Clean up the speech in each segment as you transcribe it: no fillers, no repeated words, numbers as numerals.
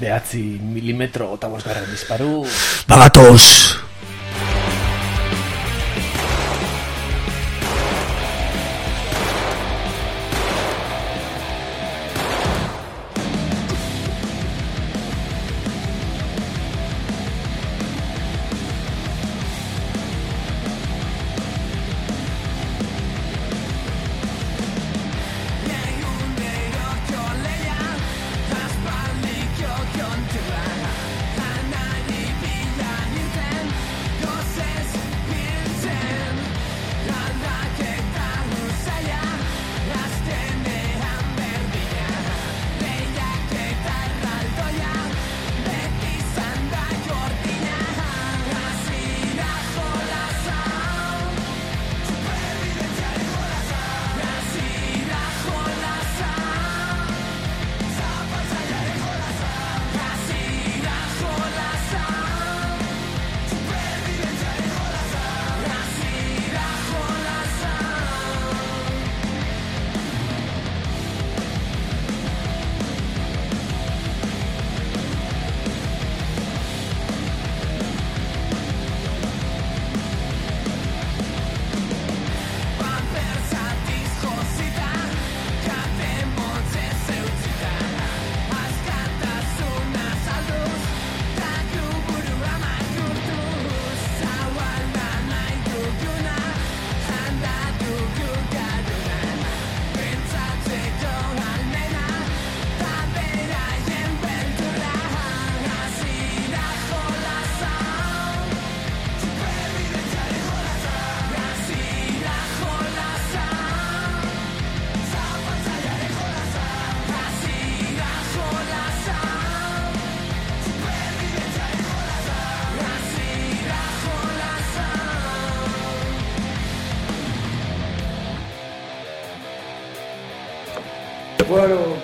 9 mm eta 5 disparu. Bagatoz! Bueno.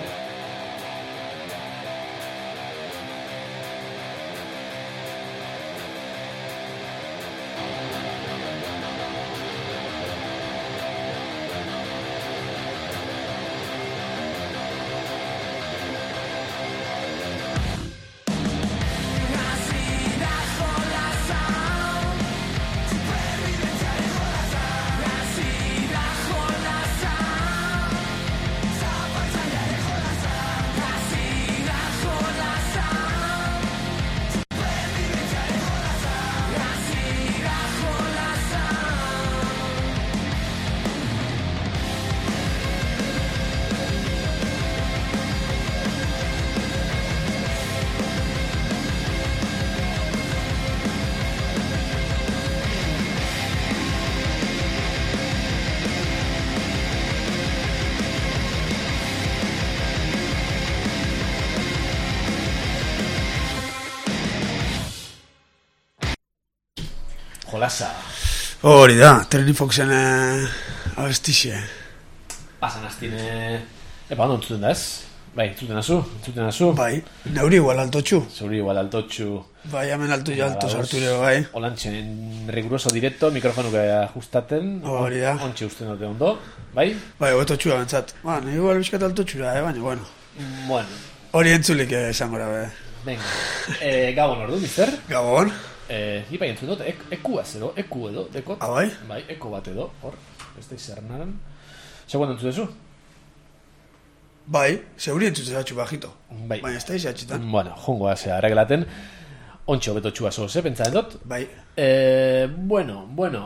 Jolasa. Hori da, Training Foxen abestixe. Pasan astine... Epa, ondo entzuten da ez? Bai, entzuten azu? Bai, neuri igual altotxu. Zeuri igual altotxu. Bai, hemen alto sartu ere, bai. Olantxen riguroso directo, mikrofonuk ajustaten. Hori da. Ontxe usten dute ondo, bai? Bai, hobetotxua bentsat. Baina, igual bizkat altotxura, baina, bueno. Bueno. Hori entzulik esango da, be. Venga, Gabon ordu, mister? Gabon. Ibai entzun dut, eku edo, dekot. Ah, bai? Bai, eko bat edo, hor, beste izernaran. Segundo entzun dezu? Bai, zeuri entzun zatxu bajito. Bai. Baina ez da izatxitan. Bueno, jongo azea, arreglaten. Ontxe hobetotxua zoz, pentsaren dut? Bai. Bueno,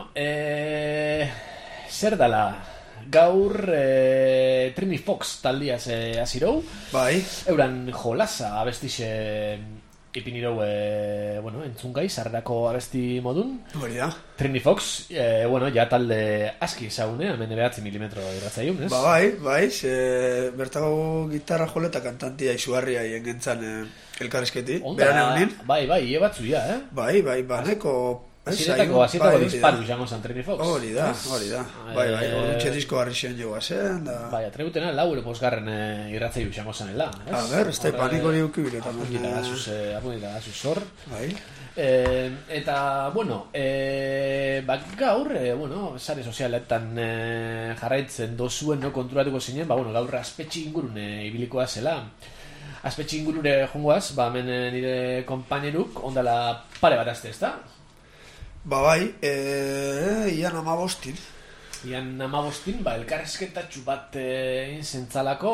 zer dala, gaur Trini Fox taldiaz azirou. Bai. Euran jolasa abestixe ipinirou, entzungai, sarrerako abesti modun. Hori da. Trini Fox, ja talde aski ezagune, hemen 9 mm irratzaiun, ez? Bai, bertago gitarra jole eta kantantia izugarria gentzan elkarrizketi. Beran egunin. Bai, ie batzu ja, eh? Bai, baneko... Asietako disparu jango zan Trini Fox. Hori da. Bai, orduntxe disko harri zen joa zen, da... Bai, atrebutena, laure posgarren irratzaiu jango zanela, ez? A ber, ez da paniko hori ukibiretan. Apundita gazuz zor. Bai. Eta, gaur, sare sozialetan jarraitzen dozuen, konturatuko zinen, gaur aspetxi ingurune ibilikoa zela. Aspetxe ingurure jongoaz, ba, hemen nire konpaineruk ondala pare bat azte, ezta? Ba bai, ian 15. Ian 15, ba, elkarrezketatxu bat zentzalako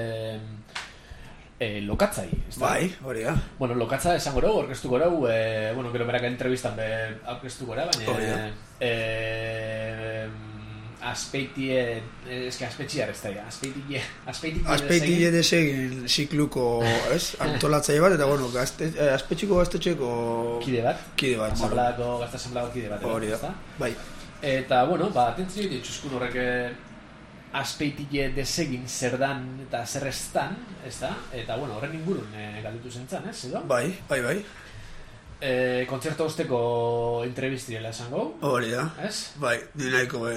lokatzai, ezta? Bai, hori da. Bueno, lokatza esango rau, orkestuko rau, bueno, gero berak entrevistan orkestuko rau, baina Azpeitie, azpetxiar ez da, azpeitie desegin zikluko, ez, antolatzaile bat, eta bueno, azpetxiko gaztetxeko kide bat, gazta asamblako kide bat, hori da, bai. Eta, bueno, ba, atentzio dituzkun horrek azpeitie desegin zer dan eta zer ez dan, ez da, eta, bueno, horren ingurun galditu zentzan, ez, edo? Bai. Kontzerto osteko entrevistirela esango. Hori da. Ez? Bai, ninaiko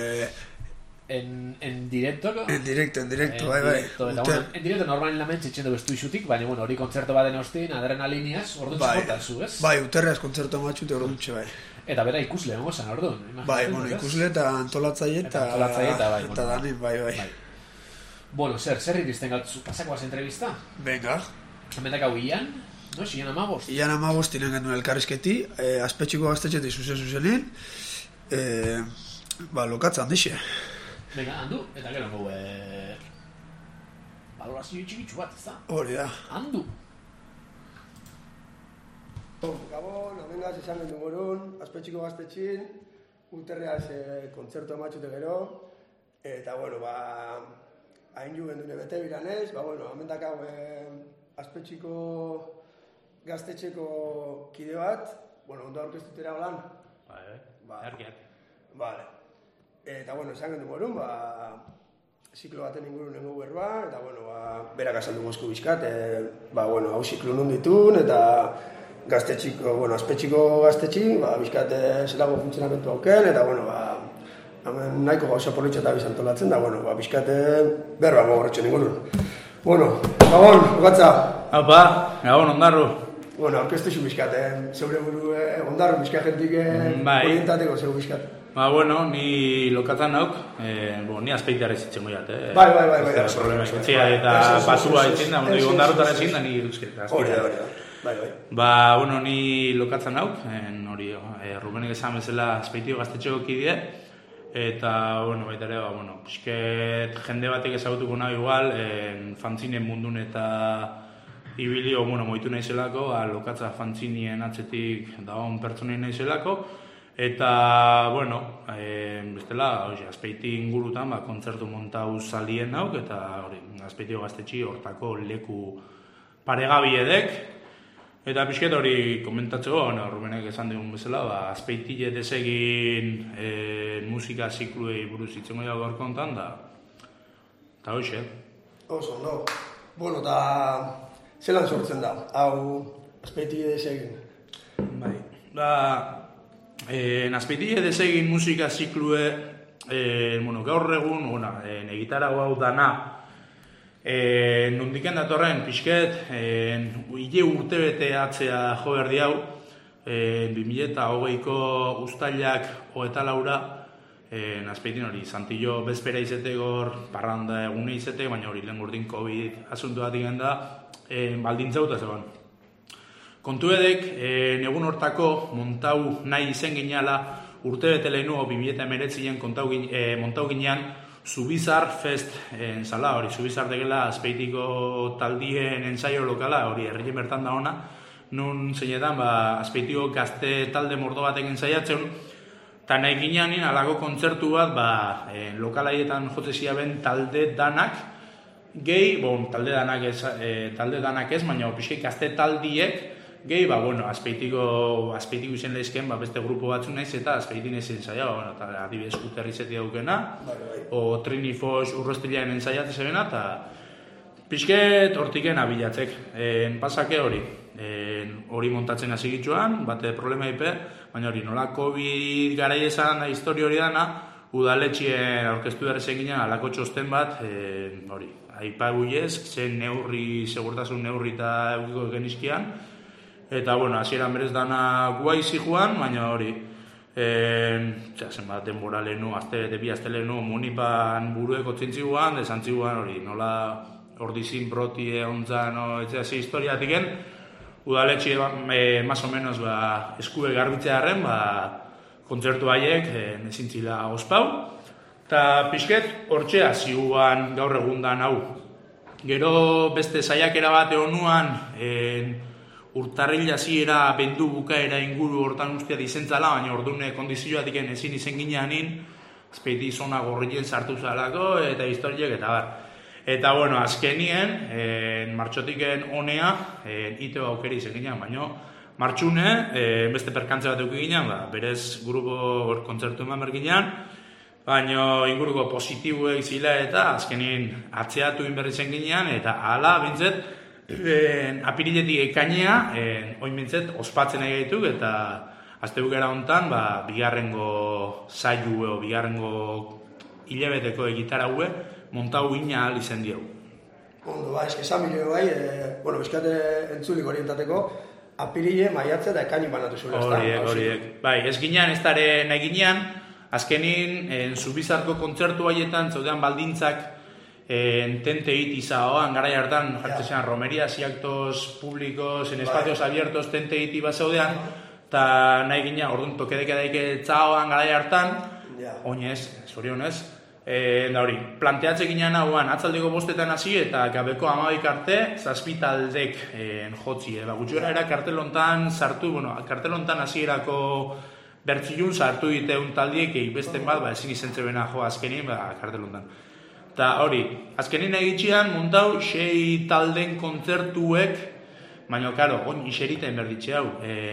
En directo, bai. En directo normalin lamen txetxendo bestu isutik, baina bueno, hori kontzerto baden ostin, adrenaliniaz, orduan txeportazu, ez? Bai, uterreaz kontzerto matxute orduan txe, bai. Eta bera ikusle, hongo zan, orduan. Bai, bueno, ikusle eta antolatzaile eta danin, bai. Bueno, zer iristen galtzu, pasakoaz entrevista? Venga. Hemendak hau Ian, no? Ian 15. Ian 15 inen genuen elkarrizketi, azpetxiko gaztetxeti zuzen, ba, lokatza handixe. Venga, handu, eta gero gau, valorazio txikitsu bat, ez da? Hori da. Handu. Gabon, amengaz esan gendu gorun, azpetxiko gaztetxin, uterreaz kontzertu amatxute gero, eta, bueno, ba, hain ju gendune bete biranez, ba, bueno, amendak hau azpetxiko gaztetxeko kide bat, bueno, ondo aurkeztutera holan. Argiak. Vale. Eta, bueno, esan gendu gorun, ba, ziklo baten ingurun nengo berba, eta, bueno, ba, berak asaldu mozku bizkat, ba, bueno, hau ziklo nun ditun, eta gaztetxiko, bueno, azpetxiko gaztetxi, ba, bizkat zelago funtzionamentu hauken, eta, bueno, ba, nahiko gauza politxa eta bizantolatzen, da, bueno, ba, bizkat berba gogorretxen ingurun. Bueno, gabon, okatza. Apa, gabon, ondarru. Bueno, orkestu zu bizkat, zeure buru ondarru bizkat jentik orientateko zeu bizkat. Ba, bueno, ni lokatzen nauk, ni azpeiteare zitzen goiat, Bai. Problema egitzea eta pasua itzen da, ondarrutara ezin da, ni iruzketa. Hori da. Bai. Ba, bueno, ni lokatzen nauk, hori, Rubenek esan bezala azpeitio gaztetxeko kidea, eta, bueno, baita ere, ba, bueno, pixket jende batek ezagutuko nahi igual, fantzinen mundun eta ibilio, bueno, moitu nahi zelako, lokatza fantzinien atzetik dagoen pertsonein nahi zelako, eta, bueno, bestela, azpeiti ingurutan, kontzertu montau zalien nauk, eta hori, azpeitio gaztetxi hortako leku paregabi edek, eta pixket hori komentatzeko, Rubenek esan dugun bezala, azpeitile desegin musika zikluei buruz itzen goia gaur kontan, eta hoxe. Oso, no. Bueno, eta zelan sortzen da, hau azpeitile desegin? Bai, azpeitile desegin musika ziklue, bueno, gaur egun, egitarago hau dana, nondiken datorren pixket, hile urtebete atzea jo berdi hau, 2008ko uztailak hoeta laura, azpeitin hori, Santillo bezpera izetegor, parranda egune izete, baina hori lehen gurdin COVID asuntu bat igen da, baldintzauta zegoen. Kontu edek, egun hortako montau nahi izen ginala, urtebete lehenuo 2019 montau ginean, Zubizar Fest zala, hori Zubizar degela azpeitiko taldien ensaio lokala, hori herrien bertan da ona, nun zeinetan azpeitiko gazte talde mordo batek ensaiatzen, eta nahi ginean alako kontzertu bat lokalaietan jotzezia ben talde danak, gehi, talde danak ez, baina pixkai gazte taldiek, gehi, azpeitiko izen lehizken beste grupo batzu naiz eta azpeitin ezin zaila, eta adibidez kuterri zeti daukena, o Trini Fox urroztilean ensaiatzen zebena, eta pixket hortiken abilatzek. Pasake hori montatzen hasi gitzuan, bate problema ipe, baina hori nola COVID garai esan da historia hori dana, udaletxien aurkeztu behar ezen ginen alako txosten bat, hori, aipaguiez, zen neurri, segurtasun neurri eta eukiko genizkian, eta, hasieran berez dana guaizi joan, baina hori, zenbat denbora lehenu, bi azte lehenu, munipan burueko tzintziguan, desantziguan, hori, nola ordizin broti ontzan, etzea ze historiatiken, udaletxe más o menos eskube garbitzearen, kontzertu haiek nezintzila ospau. Eta pixket, hortxea ziuan gaur egundan hau. Gero beste saiakera bat egonuan, urtarrila ziera bendu bukaera inguru hortan ustea dizentzala, baina ordune kondizioatiken ezin izen gineanin, azpeiti zona gorrien sartu zalako, eta historiek, eta bar. Eta, bueno, azkenien, martxotiken honea, ite aukeri izen ginean, baina martxune, beste perkantza bat euki ginean, berez grupo kontzertu eman berginean, baina inguruko positibuek zila eta azkenien atzeatu inberri zen ginean, eta hala bintzet, apiriletik ekainea, oin bintzet, ospatzen nahi gaituk, eta azte bukera honetan, bigarrengo zailu, bigarrengo hilabeteko egitarraue, montau ina ahal izen diau. Ondo, eski esan milio bueno, bizkate entzulik orientateko, apirile, maiatze eta ekaini banatu zuen. Horiek. Bai, ez ginean, ez dara nahi ginean, azkenin, Zubizarko kontzertu haietan, zaudean baldintzak, tente itizaoan, garai hartan, jartzean, romerias y actos públicos, en espacios abiertos, tente iti bat zaudean, eta nahi ginean, orduan tokedeke daike txaoan, garai hartan, oinez, zorionez, da hori, planteatze ginean hauan, atzaldeko bostetan hasi eta gabeko 12 arte, zazpitaldek jotzi, gutxura era kartelontan sartu, kartelontan hasierako bertzilun sartu diteun taldiek, besten bat, ezin izentze bena jo azkenin, kartelontan. Eta hori, azkenin egitxean, montau, 6 talden kontzertuek, baina, karo, on iserita inberditxe hau.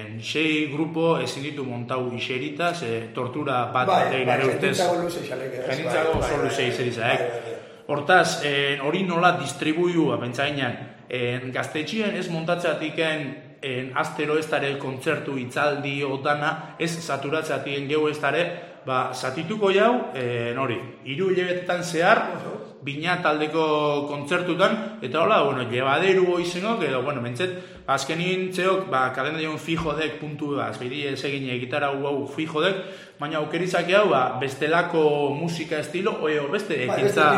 6 grupo ezin ditu montau iserita, tortura bat egin ere urtez. Genitzago oso luze izeriza, Hortaz, hori nola distribuiu, pentsainan, gaztetxien ez montatzatiken astero ez dara kontzertu itzaldi odana, ez saturatzatik gehu ez dara, zatituko jau, hori, 3 hilabetetan zehar, bina taldeko kontzertutan, eta hola, llebaderu izenok, edo, mentzet, azkenin zeok, kalendarion fijodek puntu, azpeiti ezegin egitara hau fijodek, baina aukerizak hau, bestelako musika estilo, beste ekintza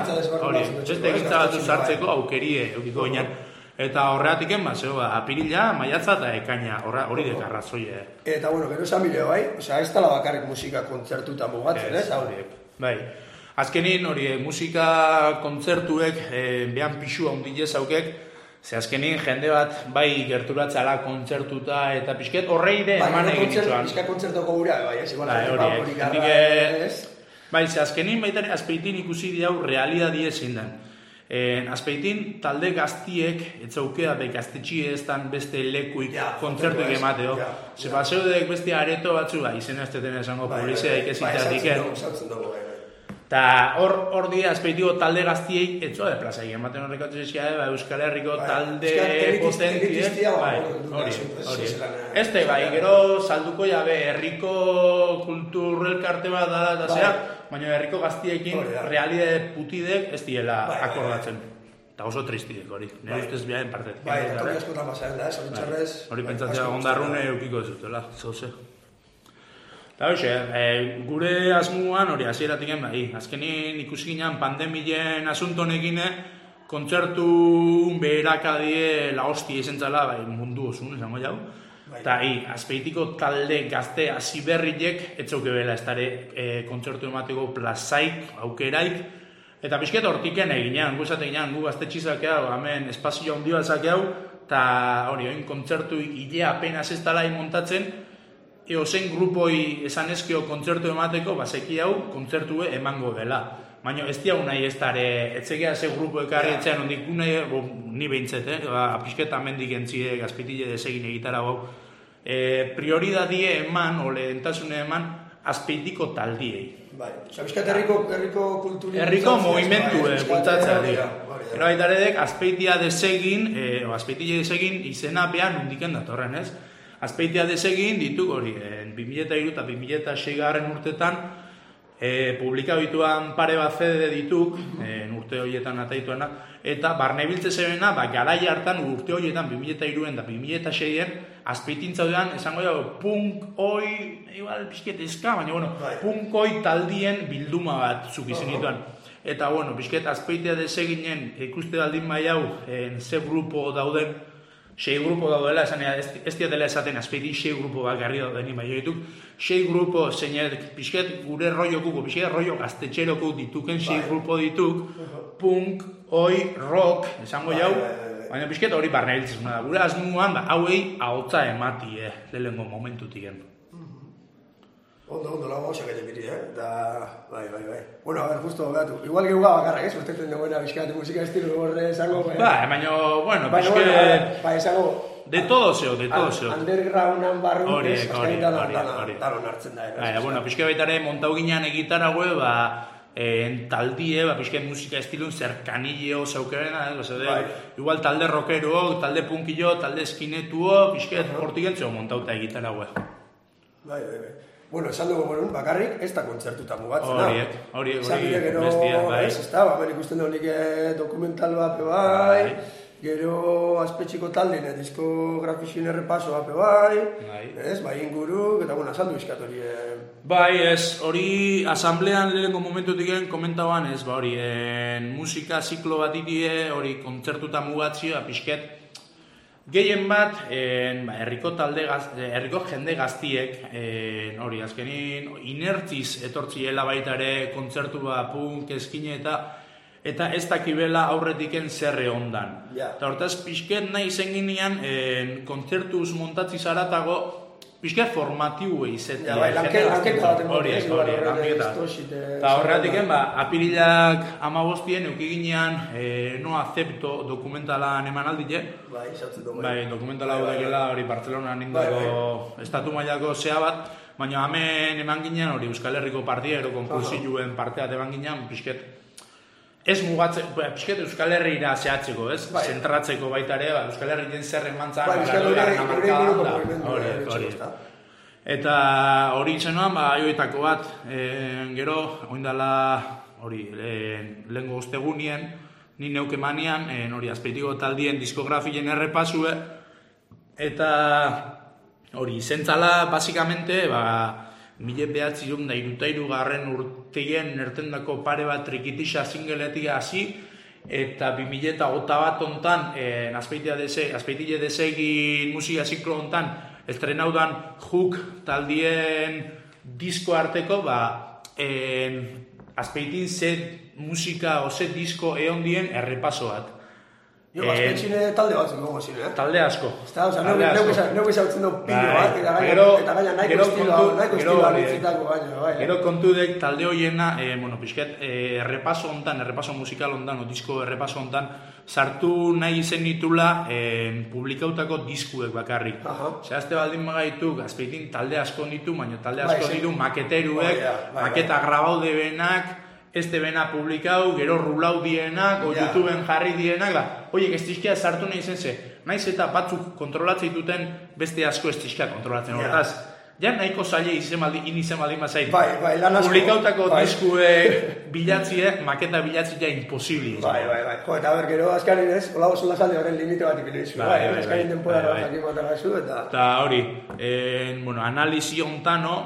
batzu sartzeko aukerie eukiko ginen. Eta horreatiken, apirila, maiatza eta ekaina, hori dekarrazoi. Eta, gero esan bileo, ez tala bakarrik musika kontzertuta mugatzen, ez? Bai, azkenin hori musika kontzertuek behan pixua ondilez haukek, ze azkenin jende bat bai gerturatzala kontzertuta eta pixket horrei de eman egin ditzuan. Pixka kontzertoko gura, bai, ez? Bai, ze azkenin baitaren azpeitin ikusi diau realidadi ezin den. Azpeitin talde gaztiek etzaukea gaztetxie ez dan beste lekuik kontzertuik emateo. Ze baseudek beste areto batzu, izena ez deten esango polizia ikesitatik. Eta hor dira azpeitiko talde gaztiei etzoa de plazai ematen horrekatu zizkia, Euskal Herriko talde potentziek. Hori. Este, gero salduko jabe herriko kulturrelkarte bat dara eta zera, baina herriko gaztiekin realidade putidek ez diela akordatzen. Eta oso tristidek hori, nire ustez biaren partetik. Bai, eta hori askotan basaren da, zoritxarrez. Hori pentsatzea ondarrune eukiko ez dutela, zauze. Eta hoxe, gure asmuan hori hasieratik azkenin ikusi ginean pandemien asuntonekin kontzertu beherakadie la hostia izan zela mundu osun, esango jau. Eta azpeitiko talde gazte hasi berriek etzauke bela ez dara kontzertu emateko plazaik, aukeraik. Eta pixket hortiken eginean, gu gaztetxizak hau, hemen espazio handi bat zake hau, eta hori, kontzertu hilea apenas ez dala montatzen, zen grupoi esan eskio kontzertu emateko, bazeki hau, kontzertue emango dela. Baina ez diau nahi ez dara, etzegea ze grupo ekarri etxean, ondik ni behintzet, apisketan mendik entzie, gazpitile desegin egitara hau. Prioridadie eman, ole entasune eman, azpeitiko taldiei. Bai, zabizkat herriko kulturi... Herriko movimentu bultzatzea dira. Pero baitaredek, azpeitia desegin izena behan undiken datorren, ez? Azpeitia desegin dituk hori, 2003 eta 2006 urtetan publikabituan pare bat CD dituk, urte horietan ataituena, eta barnebiltze zebena, garai hartan urte horietan 2003 eta 2006-en, azpeitintzaudean, esango dago, punkoi, igual, pixket eska, baina, punkoi taldien bilduma bat zuk izan dituan. eta, bueno, pixket Azpeitia deseginen ikuste baldin bai hau, ze grupo dauden, 6 grupo daudela, ez diatela esaten Azpeiti 6 grupo bat garri dauden bai dituk, 6 grupo zeinek pixket gure rollokuko, pixket rollo gaztetxeroko dituken 6 grupo dituk, punk, oi, rock, esango jau, baina pixket hori barne biltzizuna da. Gure asmuan, hauei ahotza emati, lehenengo momentutik. Ondo, lago hausak egin biri, eta bai. Bueno, a ver, justo, gatu, igual geuga bakarrak, ustetzen dagoena bizkat musika estilo horre esango, baina, bueno, pixket... esango... De todo zeo. Undergroundan barru, hori. Daron hartzen da, bueno, pixket baitare montau ginean egitaragoe, taldie, pixket musika estilun zerkanileo zeukerena, igual talde rockero, talde punkillo, talde eskinetuo, pixket hortik entzio montauta egitaragoe. Bai. Bueno, esan dugu bakarrik, ez da kontzertuta mugatzen. Hori, bestia, bai. Ez da, hemen ikusten dugu dokumental bat, bai. Gero Azpetxiko taldeen diskografizien errepaso bat, bai. Ez, bai inguru, eta bueno, azaldu bizkat hori. Bai, ez, hori asamblean lehenko momentutik komentaban, ez, hori, musika ziklo bat idie, hori kontzertuta mugatzioa, pixket, gehien bat, herriko jende gaztiek, hori, azkenin, inertziz etortziela baita ere kontzertu bat, punk, eskine eta ez dakibela aurretiken zerre ondan. Eta hortaz, pixket nahi zen ginean, kontzertuz montatzi zaratago, pixket formatiue izetia. Lanketa baten lanketa. Eta horretik, apirilak 15 euki ginean no acepto dokumentalan eman aldile. Bai, izatzen dugu. Bai, dokumentala hau dekela hori Bartzelona nindako estatu mailako zea bat, baina hemen eman ginean hori Euskal Herriko partia, ero konkursioen parteat eman ginean, pixket ez mugatzen, pixket Euskal Herriera zehatzeko, ez? Zentratzeko baita ere, Euskal Herrien zerren mantzan, hori. Eta hori itxenoan, aioetako bat, gero, oindala, hori, lehenko ostegunien, ni neuke manian, hori, Azpeitiko taldien diskografien errepasue, eta hori, zentzala, basikamente, 1973 garren urteien ertendako pare bat trikitisa singletik hasi, eta 2008 ontan Azpeitile desegin musika ziklo ontan estrenaudan Hook taldien disko arteko, Azpeitin ze musika o ze disko eondien errepaso bat. Azpeitxine talde bat zen gogo zine, Talde asko. Neuke zautzen du pilo bat, eta gaina nahiko estiloa nintzitako baina. Gero kontudek talde horiena, pixket, errepaso musikal ondan, disko errepaso ondan, sartu nahi izen ditula publikautako diskuek bakarrik. Zehazte baldin magaituk, Azpeitin talde asko ditu, baina talde asko ditu maketeruek, maketa grabaude benak, este bena publikau, gero rulau dienak, o YouTubeen jarri dienak, oiek ez tizkia sartu nahi zen ze, naiz eta batzuk kontrolatzen dituten beste asko ez tizkia kontrolatzen hortaz. Ja nahiko zaila izen baldin bazait. Publikautako diskue bilatzie, maketa bilatzia imposibli. Bai. Jo, eta ber, gero azkarin ez, hola oso lazalde horren limite bat ipinizu. Azkarin denpora jakin bat agazu, eta hori, analizi ontano,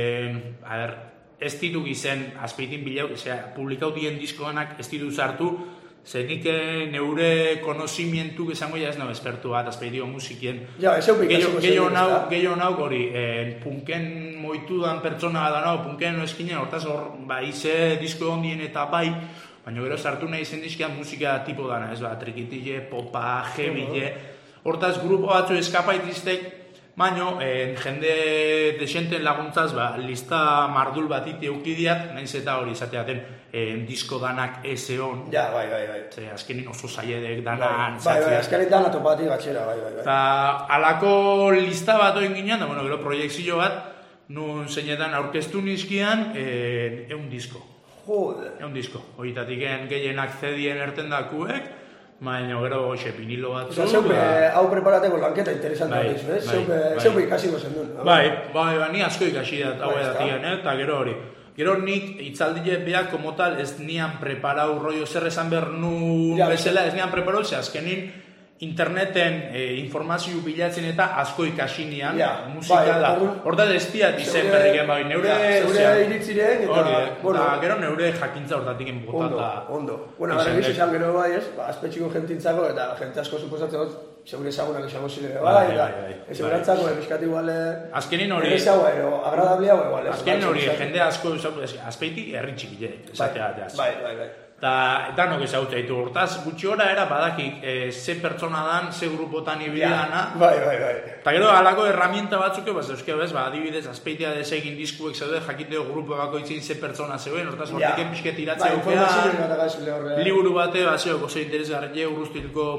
ez ditu gizen Azpeitin publikautien diskoanak ez ditu zartu, zenik neure konozimientuk esango ez nago espertu bat Azpeitio musikien. Gehiago nauk hori, punken moitudan pertsona da nago, punken eskinen, hortaz hor, ize disko ondien eta baina gero sartu nahi zen dizkian musika tipo dana, ez trikitile, popa, jebile, hortaz grupo batzu eskapaitiztek, baina, jende desenten laguntzaz, lista mardul bat iti eukidiat, nahiz eta hori izateaten disko danak ezeon. Bai. Azkenin oso zaiedek danan. Azkenin dana topati batxera, bai. Eta alako lista bat oin ginen, gero proiektzio bat, nun zeinetan aurkeztu nizkian, eun disko. Jode. Eun disko. Horietatik gehienak zedien ertendakuek, baina gero vinilo batzu. Hau preparateko lanketa interesantea dizu, zeupe ikasiko zen duen. Bai, ni asko ikasi dat hau edatien, eta gero hori. Gero nik itzaldile beak como tal ez nian preparau rollo zer esan behar nu bezala, ez nian preparau, ze azkenin interneten informazio bilatzen eta asko ikasinean, musika da. Horta destiat izen berriken bai, zeure iritziren eta gero neure jakintza hortatik botata. Ondo. Bueno, gara gizu esan gero bai, azpetxiko jentintzako eta jente asko suposatzen dut, zeure ezagunak esango zile bai, eta ez eurantzako, episkati igual azkenin hori, agradablia igual. Azkenin hori, jende asko azpeiti herri txikile, esatea. Bai. Eta nok ezagutzen ditu, hortaz gutxi gora era badakik ze pertsona dan, ze grupotan ibilana. Bai. Eta gero alako herramienta batzuk, euskio bez, adibidez, azpeitia desegin diskuek zeude, jakiteo grupo bakoitzin ze pertsona zeuen, hortaz hortiken pixket iratzea ukea. Liburu bate, zeo, oso interesgarri, urruztilko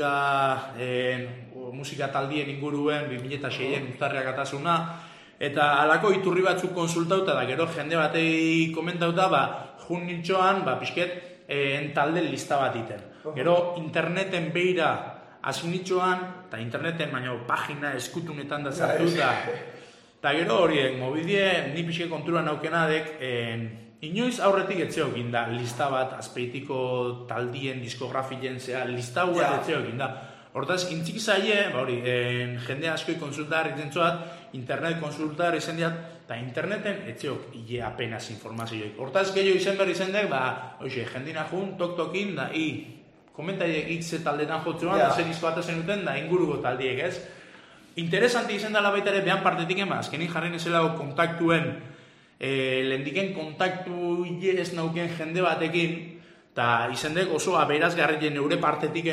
musika taldien inguruen, 2006en uztarriak atasuna, eta alako iturri batzuk konsultauta da, gero jende batei komentauta, jun nintxoan, pixket, talde lista bat iten. Gero, interneten beira asinitxoan, eta interneten baino pagina eskutunetan da zartu, eta gero horiek, mobidie, ni pixke konturan aukenadek, inoiz aurretik etzeokin da, lista bat, azpeitiko taldien, diskografien, lista bat etzeokin da. Hortaz, intzik zaie, jende askoi konsultar izentzoat, internet konsultar izan diat, eta interneten etzeok apenas informazioik. Hortaz, gehiago izan behar izan dek, jendina jun, tok-tokin, da, komentaiek ikze taldetan jotzuan, da zen izko bat zenuten, da inguruko taldiek, ez? Interesanti izan dela baita ere, behan partetik azkenin jarren ezelago kontaktuen, lehendiken kontaktu ez nauken jende batekin, eta izan dek oso aberazgarrien neure partetik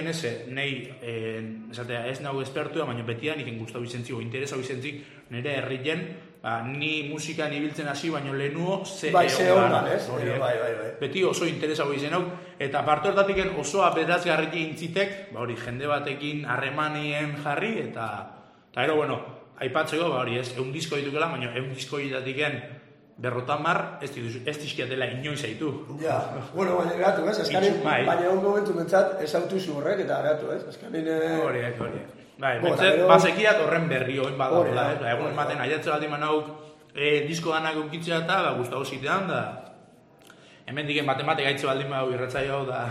ez nago espertua, baina betian iken guztau izentzik, o interesa izentzik, nire herrien, ni musikan ibiltzen hasi, baina lehenuo ze hongan, ez? Beti oso interesa izan hau, eta parte hortatik oso aberazgarrien intzitek, jende batekin harremanien jarri, eta ero, aipatzeko, ez, egun disko ditukela, baina egun disko ditatiken, berrotamar, ez dizkiatela inoiz zaitu. Ja, baina eratu, ez? Azkanin, baina egun momentu mentzat ez autuzu horrek eta eratu, ez? Azkanin... Horiek. Mentzat, bazekiat horren berri hoin badagoela, ez? Egun ematen aiatze bat iman hauk disko danak eukitzea eta guztago zitean, da... Hemen diken matematika gaitze baldin badago irratzaio hau, da...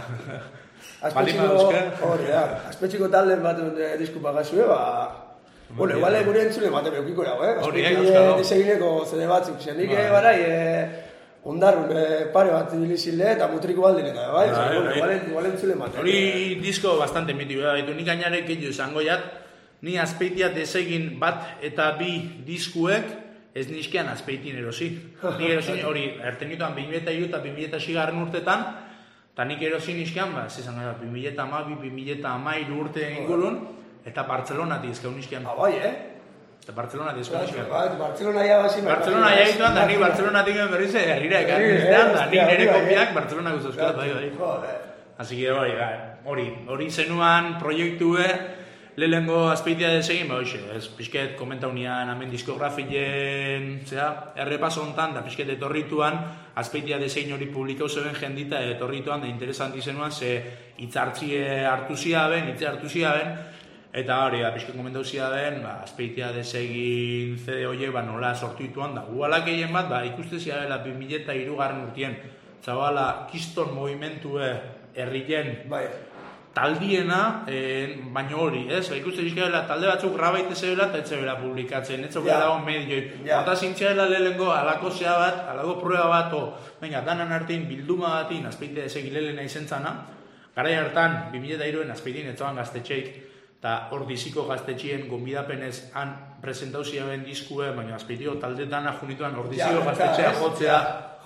Azpetxiko talden bat disko pagazue, igual gure entzule baten eukiko dago, Azpeitik desegineko zede batzuk, nik barai ondarrun pare bat bilizile eta mutriko baldin eta, igual entzule baten. Hori disko bastante mitigu da, nik gainarek gehiago izango jat, ni Azpeitia desegin bat eta bi diskuek ez nizkian Azpeitin erosi. Nik erosin hori, ertenituan 2002 eta 2006 urtetan, eta nik erosin nizkian, zizan gara, 2012-2013 urte ingurun, eta Bartzelona dizkau nizkian. Bai, Eta Bartzelona dizkau nizkian. Bartzelona ya basi. Bartzelona ya ituan, da ni Bartzelona dingen berriz herrira ekarri niztean, da ni nire kopiak Bartzelona guztazkoa, bai. Así que hori zenuan proiektue, lehengo Azpeitia desegin, ez pixket komentaunian hemen diskografien, errepaso hontan, da pixket etorrituan, Azpeitia desegin hori publikau zeben jendita, etorrituan, da interesanti zenuan, ze hitzartzie hartu ziaben, eta hori, pixket komentau ziaben, Azpeitia desegin CD horiek, nola sortu dituan, da gualak egin bat, ikuste ziabela 2003 urtien, zabala, kiston movimentue herrien, taldiena, baina hori, ez? Ikusten izkabela, talde batzuk grabaite zebela eta etzebela publikatzen, ez zebela dago medioi. Eta zintxeela lehenko alako zea bat, alako prueba bat, danan artein bilduma batin, Azpeitia desegin lehena izentzana, gara hartan, 2003 Azpeitin etzoan gaztetxeik, eta hor diziko gaztetxien gonbidapenez han presentau ziaben diskue, baina Azpeitio taldetan ajunituan hor diziko gaztetxea jotzea.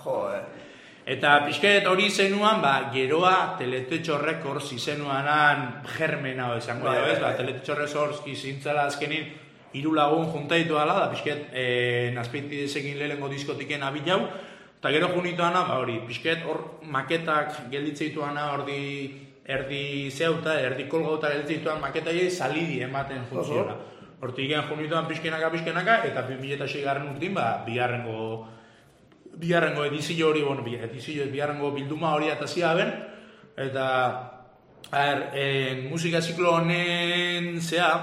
Eta pixket hori zenuan, geroa Teletetxo Records izenuanan germena esango da, ez? Teletetxo Records izintzala azkenin 3 lagun juntaitu ala, da pixket Azpeiti desegin lehengo diskotiken abilau, eta gero junituana, hori, pixket hor maketak gelditzeituana, erdi zeuta, erdi kolgauta gelditzeituan maketaiei salidi ematen funtziona. Hortik gen junituan pixkenaka, eta 2006 urtin, bigarrengo edizio hori, bigarrengo bilduma hori atazia ben, eta musika ziklo honen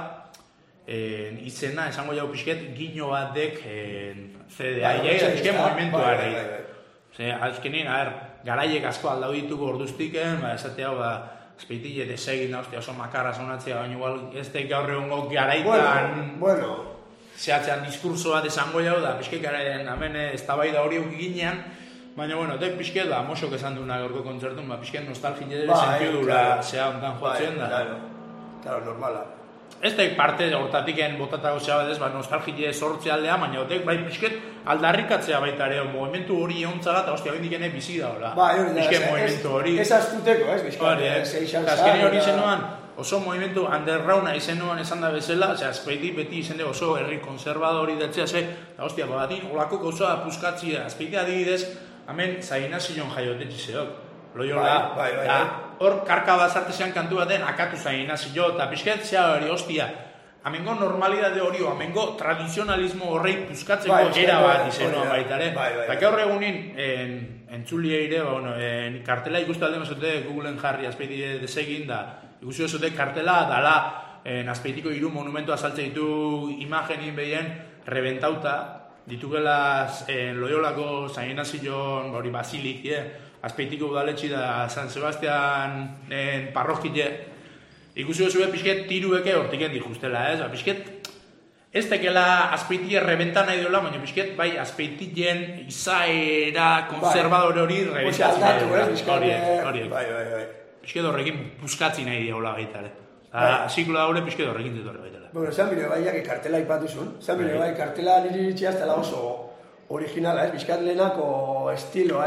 izena, esango jau pixket, gino bat dek CD-a, pixket movimentuare. Azkenin, garaiek asko aldau dituko orduztiken, esatea, Azpeitile desegin da, oso makarra sonatzea, baina igual ez da gaur egungo garaitan... Bueno, zehatzean diskurso bat esango jau da, pixke garen hemen eztabaida hori ginean, baina, bueno, dek pixke da, mosok esan duna gaurko kontzertun, pixke nostalgia ere sentiu dura, zea ontan joatzen da. Claro, normala. Ez da parte hortatiken botatako zea bat ez, nostalgia sortzea aldea, baina dek bai pixket aldarrikatzea baita ere, movimentu hori eontzala, eta hostia, hori bizi da, hola. Pixke movimentu hori. Ez astuteko, ez, bizka. Azkeni hori zenuan, oso movimentu undergrounda izenuan esan da bezala, Azpeiti beti izende oso herri konservadori datzea ze, eta hostia, badin, olako gauza puzkatzia, Azpeiti adibidez, hemen Zainazion jaiotetxe zeok. Loiola, hor karka bazartezean kantu baten akatu Zainazio, eta pixket zea hori, hostia, amengo normalidade hori, amengo tradizionalismo horrei puzkatzeko era bat izenuan baita, eta gaur egunin, entzulie ire, kartela ikustu alde mazute Googleen jarri Azpeiti desegin da, ikusi zute kartela dala Azpeitiko 3 monumentu azaltze ditu imagenin behien rebentauta, ditugela Loiolako Zainazion, hori Basilik, Azpeitiko udaletxi da San Sebastian parrokile, ikusi zuen pixket tirueke hortiken dijustela, ez? Pixket, ez tekela Azpeitie rebentan nahi dola, baina pixket bai Azpeitien izaera konservadore hori rebentatzen nahi dola. Horiek. Pixket horrekin puzkatzi nahi diola gaita, zikloa haure pixket horrekin ditorre baita. Bueno, esan bine baiak kartela ipatuzun, esan bine bai kartela niri itxia ez dela oso originala, ez, bizkat lehenako estiloa,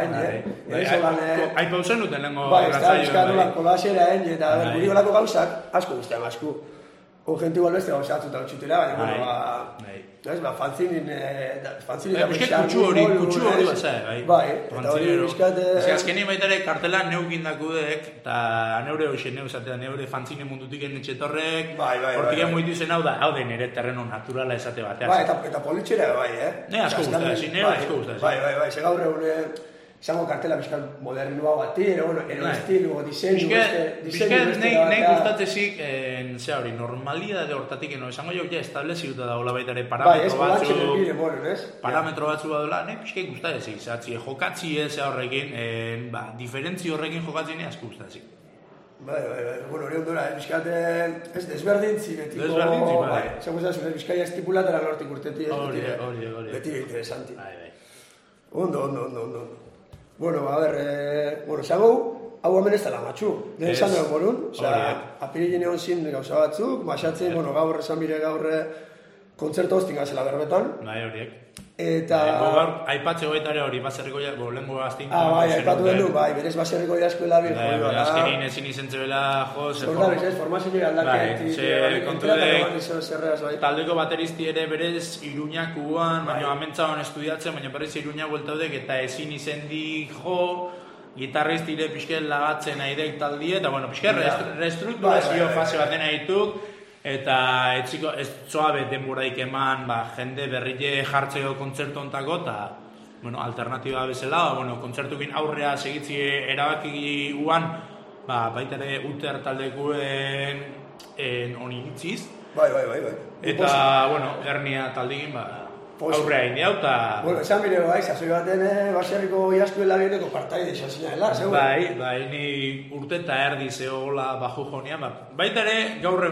Aipa usen duten lehenko gratzaio. Bizkat nolako kolazera, eta guri olako gauzak, asko guztian, asko. Gente igual beste gauzatzuta utxutera, baina, fanzinin da kutsu hori basa, bai, eta hori bizkat... Azkeni baitare kartela neukin dakudek, eta neure hoxe neuzatea, neure fanzinin mundutik etxetorrek, hortik moitu zen hau da, hau den ere terreno naturala esate batean. Bai, eta politxera, bai, Ne, asko guztaz, nire asko guztaz. Bai, ze gaur egun... Izango kartela bizkal modernua bati, ero estilo, diseinu, bizkal nahi gustatzezik, zea hori, normalidade hortatik, izango jo, estableziuta da hola baitare parametro batzu badola, nahi bizkal gustatzezik, zatzi, jokatzi ez horrekin, diferentzi horrekin jokatzi nahi asko gustatzezik. Bai, bueno, hori ondora, bizkat, ez desberdintzi betiko... Desberdintzi, bai. Zago zazu, bizkaia estipulatara lortik urteti, hori. Beti interesanti. Ondo. Bueno, a ver, zango, hau hemen ez dela matxu. Den esan dugu borun, apirilin egon zin gauza batzuk, masatzen, gaur esan bire gaur kontzertu hostin gazela berbetan. Bai, horiek. Eta... Aipatze goetare hori, baserriko lehenko gaztin. Bai, aipatu den du, bai, berez baserriko eskuela bi joi bala. Azkenin ezin izentzebela, formazio aldaketik. Taldeko bateristi ere berez Iruñakuan, baina amentzaban estudiatzen, baina berez Iruña bueltaudek eta ezin izendi jo, gitarristire pixket lagatzen nahi taldie, eta bueno, pixket restrukturazio fase baten nahituk, eta ez zoabe denboraik eman jende berrile jartzeko kontzertu ontako, eta alternatiba bezala, kontzertukin aurrea segitzi erabaki guan, baita ere Uter taldekuen honi itziz. Bai. Eta, hernia taldekin, aurrea india, eta... Bueno, esan bine bai, zazoi baten baserriko iaskuela bieneko partaide esan zina dela, zeu? Bai, ni urte eta erdi zehola baju jonean, baita ere gaur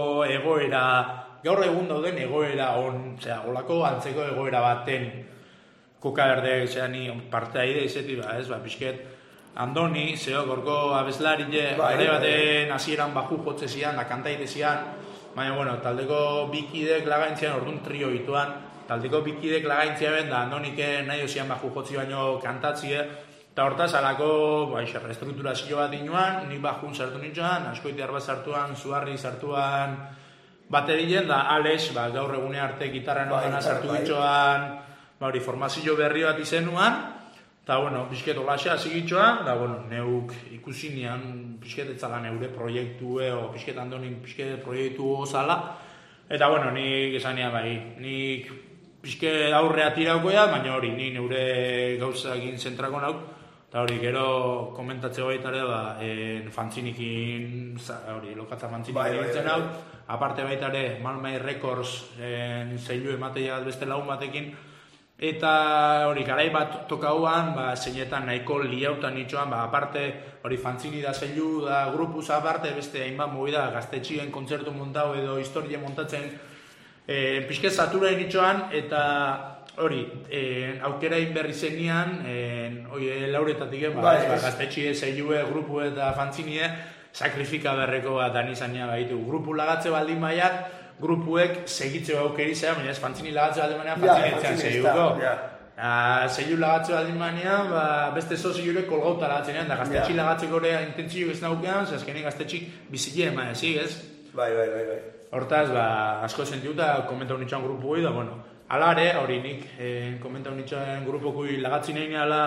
egun dauden egoera olako antzeko egoera baten koka berde, ni partaide izeti, pixket, Andoni, zeo, gorko abeslarile, gare baten hasieran baju jotze zian, da kantaide zian, baina, taldeko bikidek lagaintzian, orduan trio bituan, taldeko bikidek lagaintzia ben, da Andonik nahi osian baju jotzi baino kantatzie, eta hortaz alako restrukturazio bat inoan, nik bajun sartu nintxoan, askoiti arba sartuan, zuharri sartuan baterilen, da Alex, gaur egune arte gitarren odena sartu nintxoan, formazio berri bat izenuan, eta, pixket olaxa zigitxoan, da, neuk ikusi nian, pixket etzala neure proiektu, pixket Andonik pixket proiektu ozala, eta, nik esan nian, nik pixke aurrea tiraukoia, baina hori, ni neure gauza egin zentrako nauk, eta hori, gero komentatzeo baitare, fantzinikin, hori, lokatza fantzinikin egiten hau, aparte baitare, Malmai Records zeilu emateia beste lagun batekin, Eta hori garai bat tokauan, zeinetan nahiko liautan itxoan, aparte hori fantzini da zeilu da grupuz aparte, beste hainbat movida gaztetxien kontzertu montau edo historia montatzen pixke saturain itxoan, eta hori aukera berri zenian, lauretatik gaztetxie zeilue, grupu eta fantzinie, sakrifika berreko bat anizania baitu. Grupu lagatze baldin baiat, grupuek segitzeo aukeri zea, baina ez fantzini lagatze baldin baina fantzini etxean zeiluko. Zeilu lagatze baldin baina, beste soziurek kolgauta lagatzen ean, da gaztetxi lagatzeko ere intentzio ez naukean, azkenik gaztetxik bizile ema ezik, ez? Bai. Hortaz, asko sentiu eta komenta honitxoan grupu goi, da, bueno, alare, hori nik komenta honitxoan grupukui lagatzen egin ala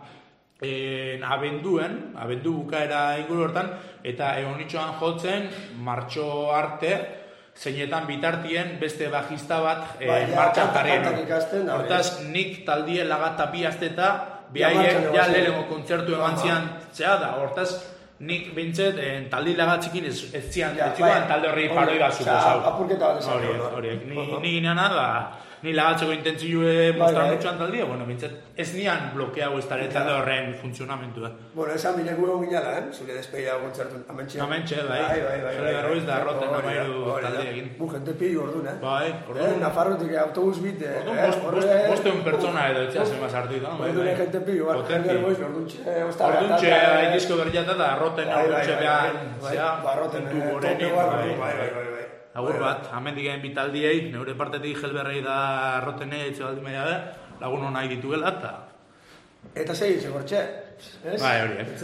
abendu bukaera inguru hortan, eta honitxoan jotzen, martxo arte, zeinetan bitartien beste bajista bat martxan jarrien. Hortaz, nik taldie lagata bi azteta, behaiek ja lehenengo kontzertu eman zian zea da. Hortaz, nik bintzet taldi lagatzikin ez zian, talde horri paroi bat suposau. Apurketa bat esan. Horiek, ni ginean da, ni lagatzeko intentzioe mostran dutxuan taldia, bueno, bintzet ez nian blokeago ez talde horren funtzionamentua. Bueno, esan bineku egon ginala, zure despeida kontzertu amentxe. Amentxe, bai. Zure berroiz da roten amairu taldeekin. Jente pili ordun, Bai, ordun. Nafarrotik autobus bit. Bosteun pertsona edo etxea zen basartu. Ordun jente pili, orduntxe. Orduntxe, haidizko berriata da, roten orduntxe behan, puntu gorenik. Agur bat, amendik egin bitaldiei, neure partetik jelberrei da rotenei etxe baldin baina lagun hona ditugela eta... Eta segin segortxe, ez? Bai,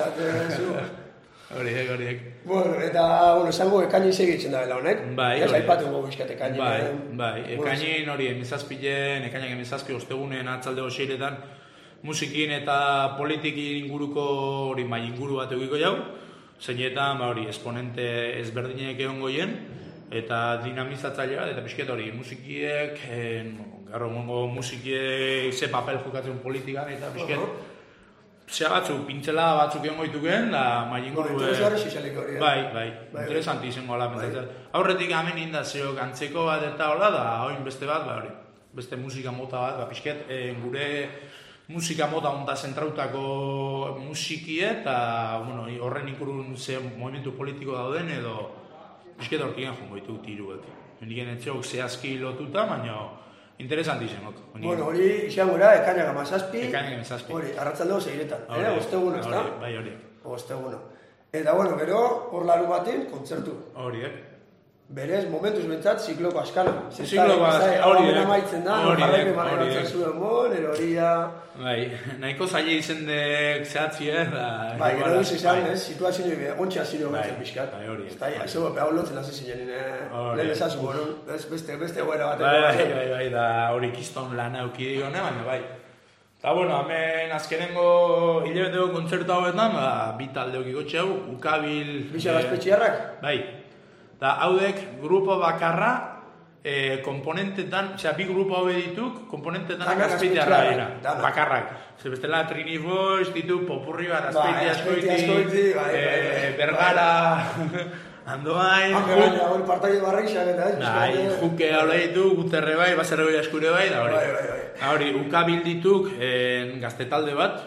horiek. Bueno, eta, esango ekainin segitzen da bela honek. Bai, horiek. Ez aipatu gogo bizkat ekainin. Bai, ekainin hori emezazpilen, ekainak emezazpi ostegunen atzalde hoxeiretan musikin eta politikin inguruko hori inguru bat egiko jau, zeinetan, hori, esponente ezberdinek egon goien, eta dinamizatzailea, eta pixket hori, musikiek, garro mongo musikiek ze papel jokatzen politikan, eta pixket, zea batzuk, pintzela batzuk egon goituken, da mainguru... Interesgarri xixalik hori, Bai, interesanti izango ala pentsatzen. Aurretik hemen indazeok antzeko bat eta hola, da oin beste bat, hori, beste musika mota bat, pixket, gure musika mota onta zentrautako musikie, eta horren ikurun ze movimentu politiko dauden, edo Bizket hortigan jongo ditu tiruek. Hendiken etxeok zehazki lotuta, baina interesanti zenok. Hori izan gura, ekainak amazazpi. Hori, arratzaldeo segiretan. Osteguna, ez da? Bai, hori. Osteguna. Eta, gero, hor laru baten, kontzertu. Horiek. Berez, momentuz bentsat, zikloko askana. Zikloko askana, horiek. Amaitzen da, jarraipe marratzen zuen mon, eroria... Bai, nahiko zaila izendek zehatzi, Bai, gero duz izan, situazio ontsa ziro betzen pixkat. Bai, horiek. Ez da, zego, behar lotzen hasi zinen, lehen ezazu, beste goera bat. Bai, da hori kiston lan auki digone, baina bai. Eta, hemen azkenengo hilabeteko kontzertu hauetan, bi talde okikotxe hau, Ukabil... Bixa gazpetxiarrak? Bai. Eta haudek grupo bakarra komponentetan, bi grupo hau dituk, komponentetan gazpeitearra dira. Bakarrak. Zer bestela Trinivoiz ditu popurri bat, azpeiti, Bergara, Andoain... Hori partaide barreixak eta ez? Bai, juke hau ditu, Guterre bai, Baserre bai, Askure bai, da hori. Hori, Ukabil dituk gazte talde bat,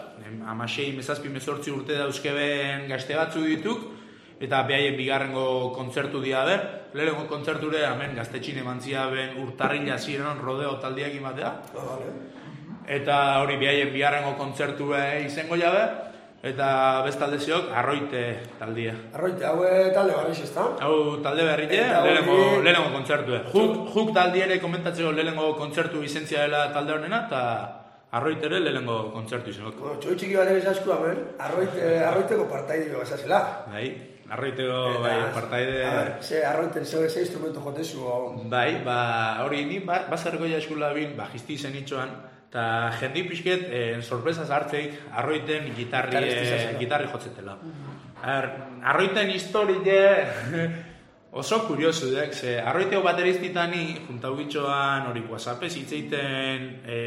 16-17 urte dauzkeben gazte batzu dituk, eta behaien bigarrengo kontzertu dia ber. Lehenengo kontzerture, hemen gaztetxin emantzia ben urtarrila ziren rodeo taldiak imatea. Eta hori behaien bigarrengo kontzertu izango jabe. Eta bestalde ziok, Arroite taldia. Arroite, hau talde berriz ez da? Hau talde berrile, lehenengo kontzertu. Juk taldiere komentatzeko lehenengo kontzertu izentzia dela talde honena, eta Arroite ere lehenengo kontzertu izango. Txoitxiki bat ere zasku hemen, Arroiteko partaideo bazazela. Bai. Arroiteko partaide... Arroiten ze instrumento jotezu. Bai, hori ni bazarreko jaskula bin bajisti zen itxoan, eta jendik pixket sorpresaz hartzeik Arroiten gitarri jotzetela. Arroiten historie oso kuriosu dek, ze Arroiteko bateristitani juntau bitxoan hori WhatsAppez hitzeiten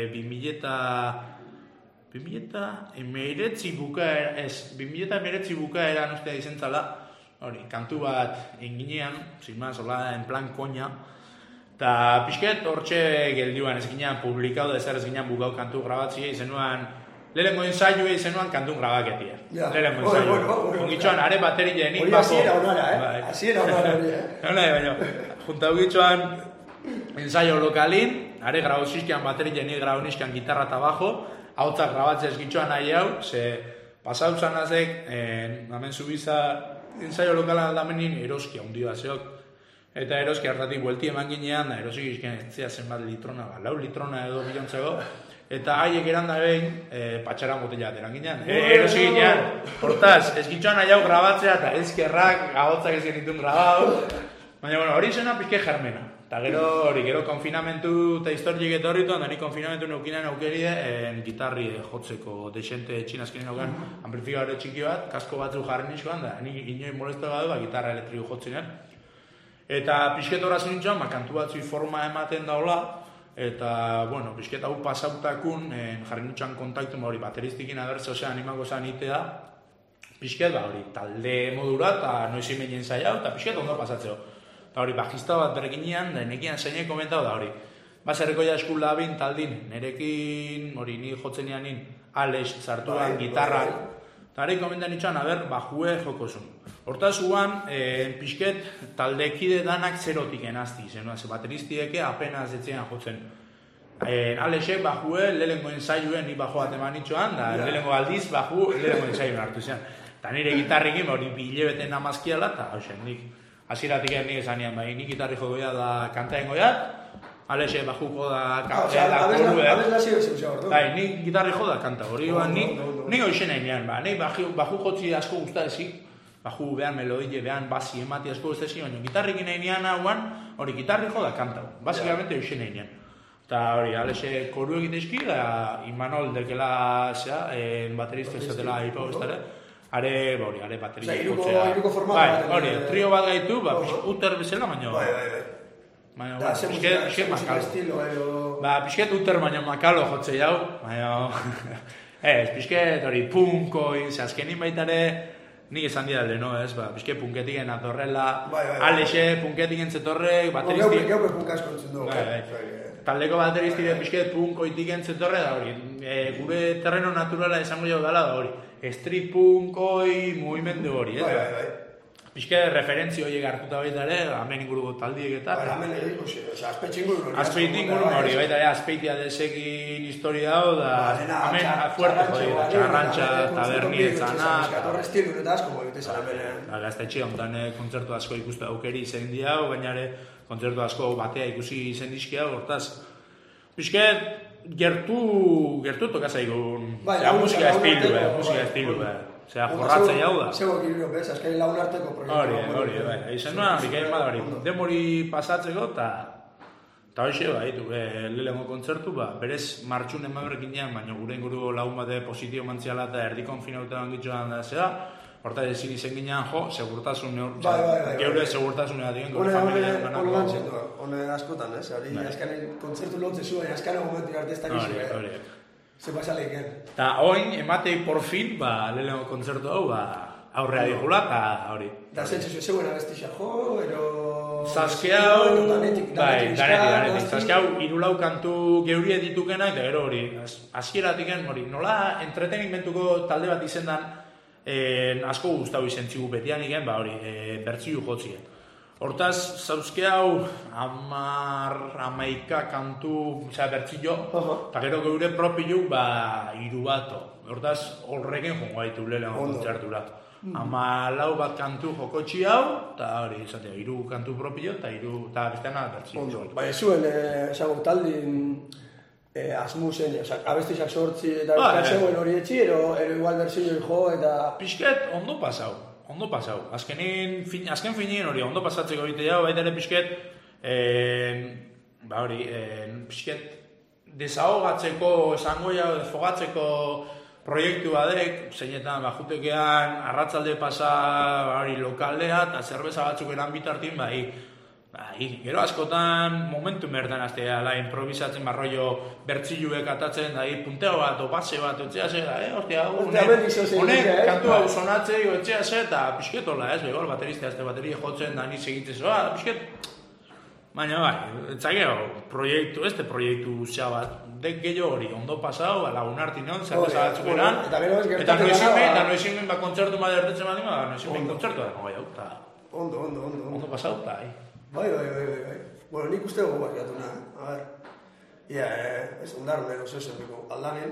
2019 bukaeran ustea izentzala, hori, kantu bat enginean, sin más, hola, en plan koña, Eta pixket hortxe geldiuan ez ginean publikau da ezer ez ginean bukau kantu grabatzia izenuan lehenko ensaioa izenuan kantun grabaketia. Lehenko ensaioa. Ongitxoan, are bateria nik bako. Hori hasiera honara, hasiera honara hori, baina, junta ugitxoan ensaio lokalin, are grauzizkian bateria nik graunizkian gitarra eta bajo, hautzak grabatzea ez gitxoan nahi hau, ze pasau zanazek, hemen zubiza ensaio lokalan aldamenin eroskia hundia zeok. Eta eroski hartatik buelti eman ginean, erosik izken ez zea zenbat litrona, 4 litrona edo bilontzeko, eta haiek eran da behin, patxaran botella ateran ginean. Erosik ginean, hortaz, ez gitxoan nahi hau grabatzea, eta ezkerrak, ahotzak ez genitun grabau. Baina, bueno, hori zena pizke germena. Eta gero konfinamentu eta historiek eta horretu, da ni konfinamentu neukinan aukeride, gitarri jotzeko desente txinazkinen auken amplifikadore txiki bat, kasko batzu jarri nizkoan, da ni inoi molesto gadu, gitarra elektriko jotzenean. Eta pixket horaz nintxan, kantu batzui forma ematen daula, eta, bueno, pixket hau pasautakun, jarri nintxan kontaktu, hori bateristikin abertze, osea, animako zan itea, pixket, hori, talde modura, eta noiz imenien zaila, eta pixket ondo pasatzeo. Eta hori, bajista bat berekinean, nekian zeinek komentau da, hori, bazerreko jasku labin taldin, nerekin, hori, ni jotzenian nin, Alex zartuan, gitarran, eta hori komentan nintxan, bajue jokozun. Hortaz guan, pixket taldekide danak zerotik enazti, zenua, ze bateristieke apenas etzean jotzen. Alexek bajue lehenko ensaioen ni bajo bat eman nitxoan, da lehenko aldiz baju lehenko ensaioen hartu zen. Eta nire gitarrikin hori bilebeten namazkiala, eta hausen, nik hasieratik nik esanean, bai, nik gitarri jogoia da kantaen goiat, Alexek bajuko da kantaen da korue. Abez lazio ez eusa ordu. Bai, nik gitarri jo da kanta, hori nik hoxen egin, nik baju jotzi asko guztadezik, baju behan melodile, behan basi emati asko ez desi, baina gitarrikin egin ean hauan, hori gitarri jo da kanta, basikamente eusen egin. Eta hori, Alexe koru egitezki, da Imanol dekela zea, baterista ezatela hipau ez dara, are bateria ikotzea. Iruko formatu. Hori, trio bat gaitu, uter bezala, baina... Baina, pixket makalo. Pixket uter baina makalo jotze jau, baina... Ez, pixket hori punkoi, ze azkenin baitare... Nik esan didalde, no, ez, pixke punketiken atorrela, Alexe punketiken zetorrek, bateristi... Gaupe punka eskontzen dugu. Taldeko bateristi pixke punkoitiken zetorre da hori. Gure terreno naturala esango jau dala da hori. Street punkoi mugimendu hori, ez? Pixke referentzio horiek hartuta baita ere, hemen inguruko taldiek eta... Hemen egiko, azpeitxe inguru hori. Azpeitxe inguru hori, baita ere, azpeitia desekin historia hau, da... Hemen fuerte jodi, txarrantxa, tabernietzana... Eskatorre estilu eta asko egite zara hemen. Gaztetxe, ondan kontzertu asko ikustu aukeri izen dia, baina ere, kontzertu asko batea ikusi izen dizkia, hortaz... Pixke, gertu tokazaigun... Musika estilu, Osea, jorratzea jau da. Zego ekilibrio, bez, azkari lagun arteko proiektu. Hori, bai. Izen nuen, bikain bada hori. Demori pasatzeko, eta hoxe, lehenko kontzertu, berez martxun emaberkinean, baina gure inguru lagun bate positio mantziala eta erdi konfinautean gitzoan da zera, horta ezin izen ginean, segurtasun, geure segurtasun egin gure familiaren ganako. Hone askotan, ez? Azkari kontzertu lotze zuen, azkari momentu artestak izu, Hori. Se pasa leiken. Eta oin, ematei por fin, lehenko kontzertu hau, aurrea digula, eta hori. Da zentzu zeuen abestixa jo, ero... Zazkeau, danetik. Zazkeau, irulau kantu geuri editukena, eta gero hori, azkieratik hori, nola entretenimentuko talde bat izendan, asko guztau izentzigu betian igen, hori, bertziu jotzien. Hortaz, zauzkeau, 11 kantu bertzio, eta gero geure propiu, 3 bat. Hortaz, horrekin jongo gaitu lehenko kontzertura. 14 bat kantu jokotxi hau, eta hori, izatea, 3 kantu propio, eta besteana bertzio. Baina zuen, esago, taldin asmusen, abestizak sortzi eta zegoen hori etxi, ero igual bertzio jo, eta... Pixket, ondo pasau. Azken finien hori, ondo pasatzeko egite jau, baita ere pixket, pixket, desahogatzeko, esango jau, desfogatzeko proiektu badek, zeinetan, jutekean, arratzalde pasa, lokaldea, eta zerbeza batzuk eran bitartin, gero askotan momentu merdan aztea, improvisatzen barroio bertziluek atatzen, punteo bat, opase bat, etxea ze, honek kantu hau sonatze, etxea ze, eta pixketola, begor baterista, bateria jotzen, da niz egitzezoa, pixket, Baina bai, etzakeo, proiektu zea bat, dek gehiago hori, ondo pasau, lagun hartin hon, zer desabatzuk eran, eta noizimen kontzertu bat ertetzen bat dima, noizimen kontzertu da, bai, hau, eta... Ondo pasau, eta... Bai. Bueno, nik uste gogo bat jatu nahi, a ver... Ia, ez ondarun ero zezenbiko aldanen...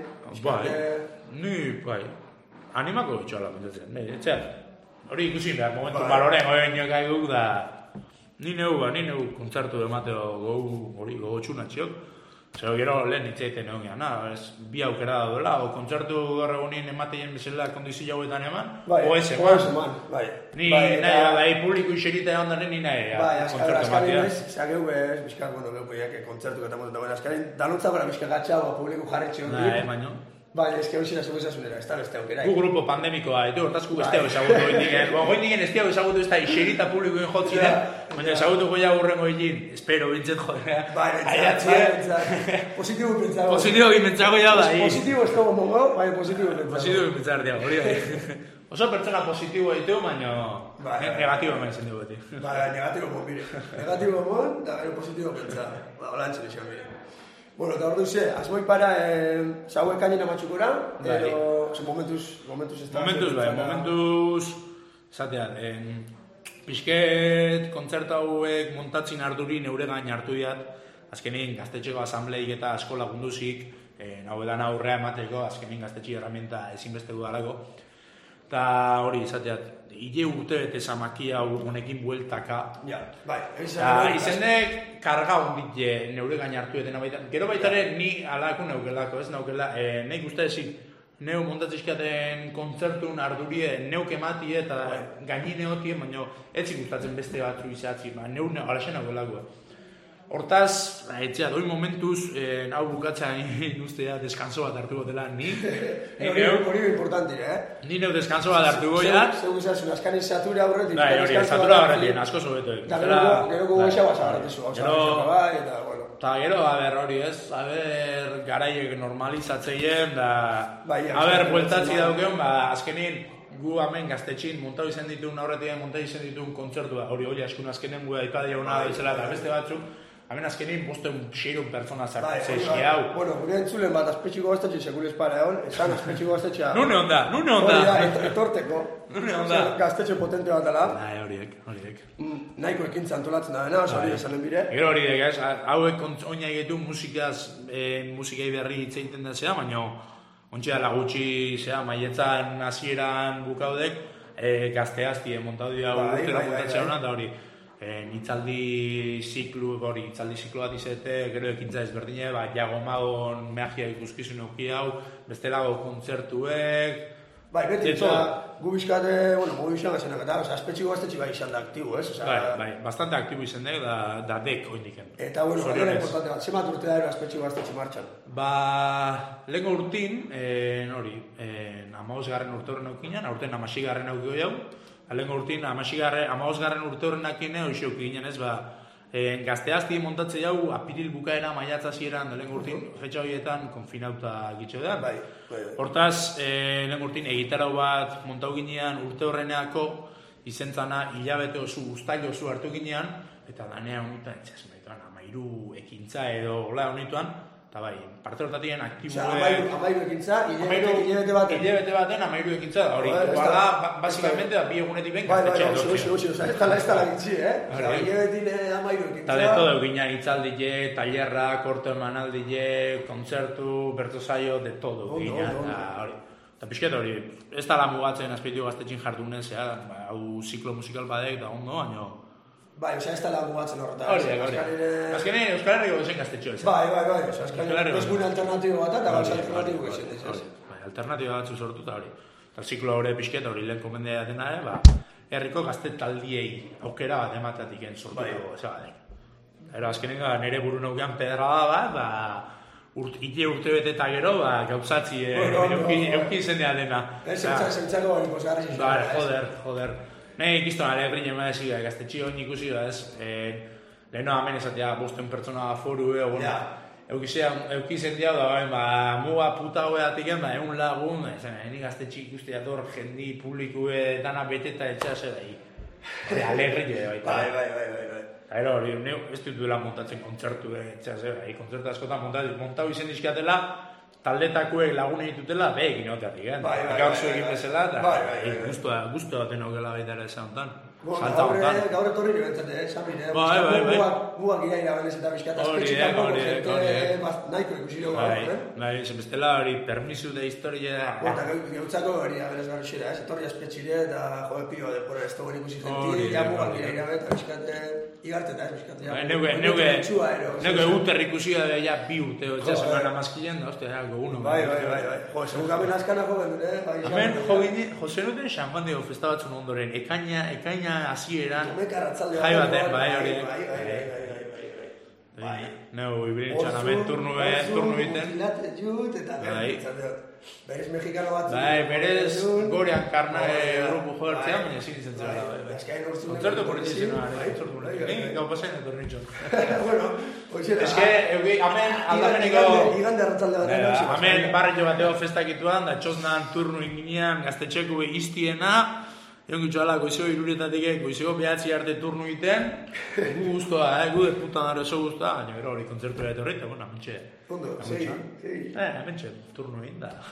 Bai, animako bitxoa pentsatzen, etxean. Hori ikusin behar, momentu baloren goen jokaiguk da... Ni neu kontzertu emateo gogo txunatxiok. Zer gero lehen itzaiten egon gehan, bi aukera da duela, o kontzertu gaur egunin emateien bezala kondizio hauetan eman, o ez eman. Ni nahi, publiko iserita egon daren, ni nahi kontzertu ematea. Zageu ez, bizkak, kontzertu eta motetan, azkarin, danutza gara bizkak gatxau, publiko jarretxe hori. Baina, ez que hori zera seguzasunera, ez da beste aukera. Gu grupo pandemikoa, hortazku ez teo ezagutu goindingen. Goindingen ez teo ezagutu ez da iserita publikoen jotziren, baina ezagutu goia urrengo egin, espero bintzen jodera. Positibo pentsago. Positibo pentsago ya da. Positibo ez dago mongo, baina positibo pentsago. Positibo pentsar diago, hori. Oso pertsona positibo ditu, baina negatibo eman izan dugu beti. Negatibo mon, mire. Negatibo mon, da gero positibo pentsa. Hola antzen izan, mire. Bueno, eta hor duze, azboi para zaue kainina matxukura, edo momentuz ez da? Momentuz, zatean, pixket kontzertu hauek montatzin arduri neure gain hartu diat, azkenin gaztetxeko asambleik eta asko lagunduzik, nahuedan aurrea emateko, azkenin gaztetxi herramienta ezinbesteko dalako. Eta hori, izateat, hile urte bete zamakia honekin bueltaka. Ja, bai. Izendek karga hondik neure gain hartu eten abaitan. Gero baitare ni alako neukelako, ez naukela. Nahi guztaezik, neu montatzizkiaten kontzertun ardurie neuk ematie eta gaini neotien, baina etzik gustatzen beste batzu izatzi, neu alaxen naukelako. Hortaz, etxea, doi momentuz, hau bukatzen ustea deskanso bat hartu gotela, ni. Hori importanti, Ni neu deskanso bat hartu goia. Zeu guztasun, askanin satura aurretik. Hori, satura aurretik, asko sobeto. Eta gero gogoxa bat zagarretezu, eta gero, hori ez, garaiek normalizatzeien, bueltatzi daukeon, azkenin, gu hemen gaztetxin montau izan dituen, aurretik montau izan dituen kontzertu da, hori askun azkenen gu aipadia hona bezala eta beste batzuk, hemen azkenin bosteun xeirun pertsona zartzen hau. Bueno, gure entzulen bat azpetxiko gaztetxe sekulez para egon, esan azpetxiko gaztetxea... Nune onda! Etorteko. Nune onda! Gaztetxe potente bat dela. Horiek. Nahiko ekintza antolatzen da dena, oso hori esanen bire. Gero horiek, hauek oina egitu musikai berri itzeiten da zea, baina ontsia lagutxi zea, maietzan hasieran bukaudek, gazteazti montau dira urtera montatzea hona, eta hori hitzaldi ziklu bat izate, gero ekintza ezberdine, jago magon magia ikuskizun auki hau, bestelago kontzertuek... Bai, beti, gu bizkate, modu izan gazenak eta, aspetxiko gaztetxe bai izan da aktibo, ez? Bai, bastante aktibo izan dek, da dek oindiken. Eta, galdera importante bat, zemat urte da aspetxiko gaztetxe martxan? Lehenko urtin, hori, 15. urte horren aukinan, aurten 16. aukiko jau, lehenko urtin, 15. urte horren akine, hoxe aukinen ez, gazteazti montatze jau, apiril bukaera maiatza zieran, lehenko urtin, fetxa horietan, konfinauta gitxo da. Hortaz, lehenko urtin, egitarau bat montau ginean urte horreneako, izentzana hilabete oso, ustailo oso hartu ginean, eta danea honetan, etxas honituan, 13 ekintza edo gola honituan, eta bai, parte hortatien aktibuek... 13 ekintza, hilabete baten. Hilabete baten, 13 ekintza, hori, basikamente, bi egunetik ben, gaztetxea dortxe. Ez tala gitzi, hilabetin 13 ekintza. Eta de todo, gina hitzaldile, tallerra, korto emanaldile, kontzertu, bertzozaio, de todo, gina, hori. Eta pixket hori, ez tala mugatzen azpeitio gaztetxin jardunez, hau ziklo musikal badek, da ondo, baino... Bai, ez da lagu batzen horretan. Hori. Azkenean Euskal Herriko bezen gaztetxo ez. Bai. Ez gure alternatibo bat, eta gauza alternatibo bezen ez. Bai, alternatibo batzu sortu eta hori. Eta ziklo hori pixket hori lehen komendea dena, herriko gazte taldiei aukera bat ematatik sortu dago, ez badek. Azkenean nire buru naukean pedrada bat, hile urte bete eta gero, gauzatzi eukin zendea dena. Zentzako hori posgarri zizuen. Joder. Nahi ikizton alegrin ema desiga, gaztetxio hori ikusi da ez, leheno hemen esatea bosten pertsona foru, eukizen diau da, muga puta hoeatik egun lagun, eni gaztetxik ikustea dor jendi publikue dana beteta etxea zera, alegrin baita. Bai. Eta hori, ez duela montatzen kontzertu, kontzertu askotan montau izen dizkiatela, taldetakuek lagun egitutela, egin oteatik, gaur zuekin bezala, eta guztua denokela baita ere esan honetan. Gaur etorri nibentzate, Samir, mugak iraira benez eta bizkat, aspetxetan boko jente nahiko ikusi dugu. Bestela hori, permisu de historia... Eta gautzako hori benez garrixera, etorri aspetxire eta jode pio depora ez togen ikusi jenti, ja mugak iraira benez eta bizkat igarteta ez bizkat. Neuke uter ikusi da ja bi urte, etxea semana mazkilen da, ostia, goguno. Bai. Jo, segun gaben askana jo bendu, Hemen, Jose Nuten xampan dugu festa batzun ondoren, ekaina hasieran jai baten, hori. Neu, ibrin txanamen turnu biten. Berez mexikano batzu. Berez gorean karna grupu jodertzean, baina ezin izan zela. Kontzertu politizioa, gau pasain etor nintxon. Ez que, hemen aldameneko... Igande arratzalde batean. Hemen barrio bateo festakituan, da txosnan turnu inginean, gaztetxeko iztiena, egon gitzuala, goizeko irurietatik, goizeko behatzi arte turnu egiten, gu guztua, gu de puta dara oso guztua, baina gero hori kontzertu eta horreita, bueno, amintxe. Ondo, segi. Amintxe, turnu egin da.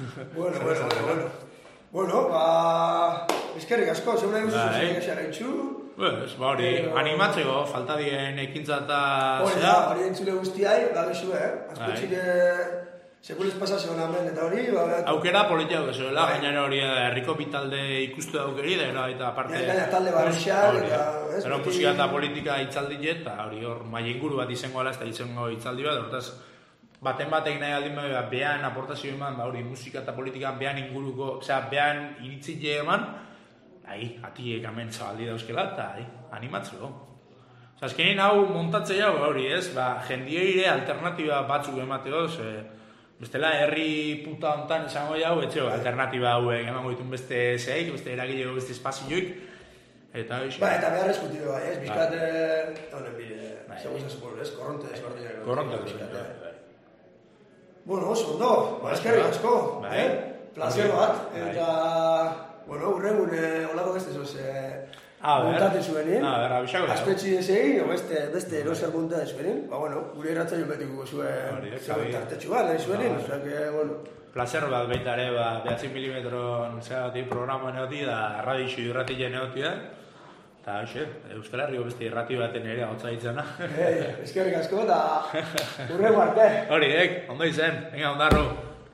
Bueno, eskerrik asko, zeuna eguzu zuzen egia gaitxu. Hori, animatzeko, falta dien ekintza eta... Hori entzule guztiai, gabizu, azpetxile... Sekulez pasazioan hemen eta hori... Aukera politia duzuela, gainera hori herriko bitalde ikustu daukeri, eta aparte... Gaina talde barrexak eta... Pero musika eta politika itzaldi jet, eta hori hor maile inguru bat izango ala, ez da izango itzaldi bat, hortaz... Baten batek nahi aldin behan aportazio eman, hori musika eta politikan behan inguruko... Osea, behan iritzile eman, atiek hemen zabaldi dauzkela, eta animatzeko. Osea, azkenin hau montatzea hori, ez? Jendieire alternatiba batzuk emateo, bestela, herri puta hontan esango jau, etxeo, alternatiba hauek emango ditun beste zeik, beste eragilego, beste espazioik, eta hoxe. Eta behar eskutibe bai, ez? Bizkat, honen bide, segun zazupor, ez? Korronte desbardinak. Korronte, Bueno, oso, ondo, eskerrik asko, placer bat, eta, urrengun olako beste zoz, montate zuenin, aspetxi desegin, beste eroser montate zuenin, gure erratzaio betiko zuen tartetxu bat, zuenin, Placer bat baita ere, 9 milimetron programa neoti da, radixu irratile neoti da, eta hoxe, Euskal Herriko beste irrati baten ere hau zaitzena. Eskerrik asko, eta urrengo arte. Hori, ondo izen, venga, ondarro.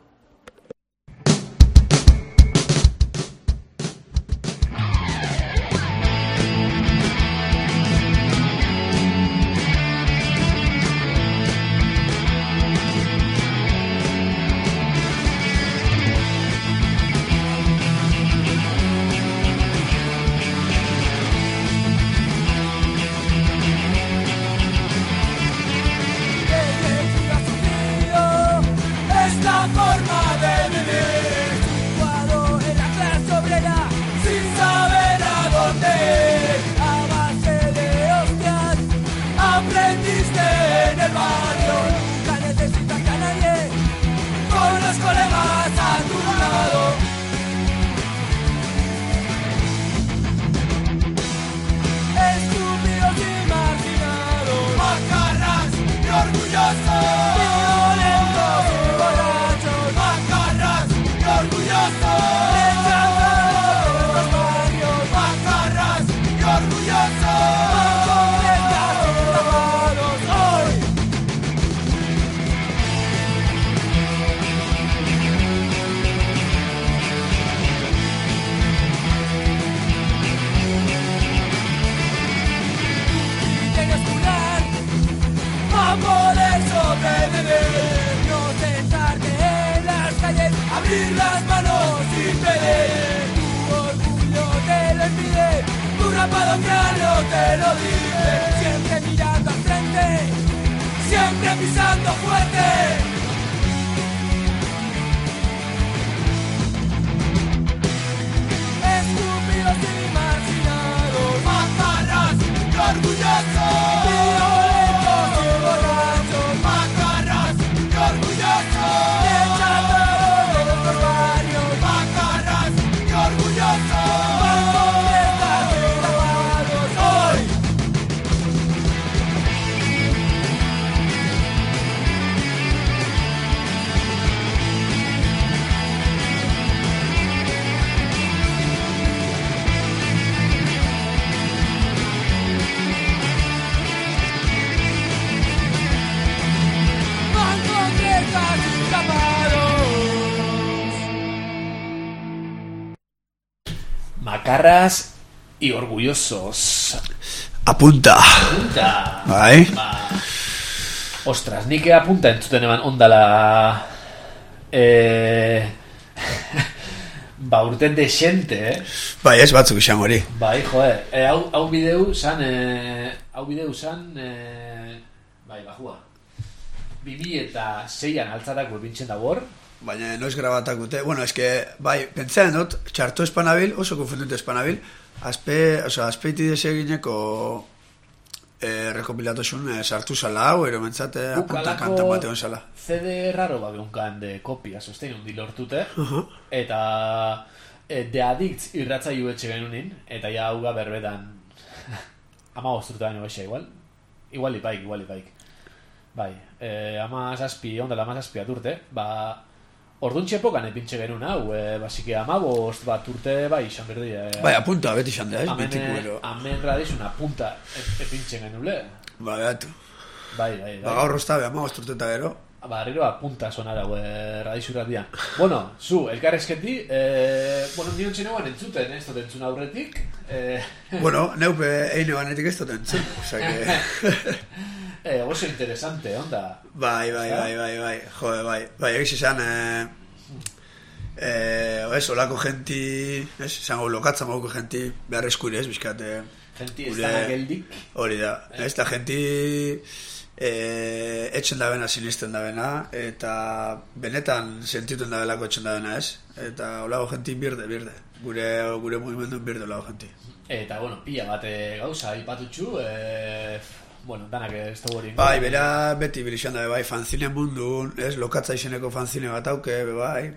Abrir las manos sin pedir, tu orgullo te lo impide, tu rapado cráneo te lo dice, siempre mirando al frente, siempre pisando fuerte. Estúpidos y marginados, macarras y orgullosos, violentos y borrachos, macarras y orgullosos. Orgullosos, hoy. casi tapados. Macarras y orgullosos. Apunta. Apunta. Bai. Ostras, nik apunta entzuten eman ondala... Ba, urten de xente, Bai, ez batzuk izan hori. Bai, joe, hau bideu zan... Bai, bajua 2006an altzatako bintzen da hor. Baina noiz grabatak dute. Bueno, eske, bai, pentsatzen dut, txarto espanabil, oso konfunditu espanabil, azpeiti desegineko rekopilatosun sartu zala hau, ero mentzate apunta kantan batean zala. CD raro bat geunkan de kopia, sostein hundi lortute, eta The Addicts irratzailu etxe genunin, eta ja hauga berbetan 15 urte baino baixa igual ipaik. Bai, 17, ondela 17 urte, ba, orduntxe epokan epintxe genuen hau, basike 15 bat urte, bai, izan berdi. Bai, apunta, beti izan da, ez? Hemen radizun apunta epintxe genule. Ba, gatu. Bai. Ba, gaur rosta, 15 urte eta gero. Ba, arriro apunta sonara, radizurrat dian. Bueno, zu, elkarrezketi, nion txeneguan entzuten, ez dut entzun aurretik. Bueno, neupe eine banetik ez dut entzun, osake... Oso interesante, onda. Bai. Jode, bai, egiz izan, olako genti, izango lokatza mauko genti behar eskuri, bizkate. Genti ez dana geldik. Hori da, ez da genti etxen da bena, sinisten da bena, eta benetan sentituen da belako etxen da bena, ez? Eta olako genti birde, gure mugimendun birde olako genti. Eta, pila bat gauza ipatutxu, danak ez da hori. Bai, bera beti bilizan da, bai, fanzine mundun, ez, lokatza izeneko fanzine bat auke, bai,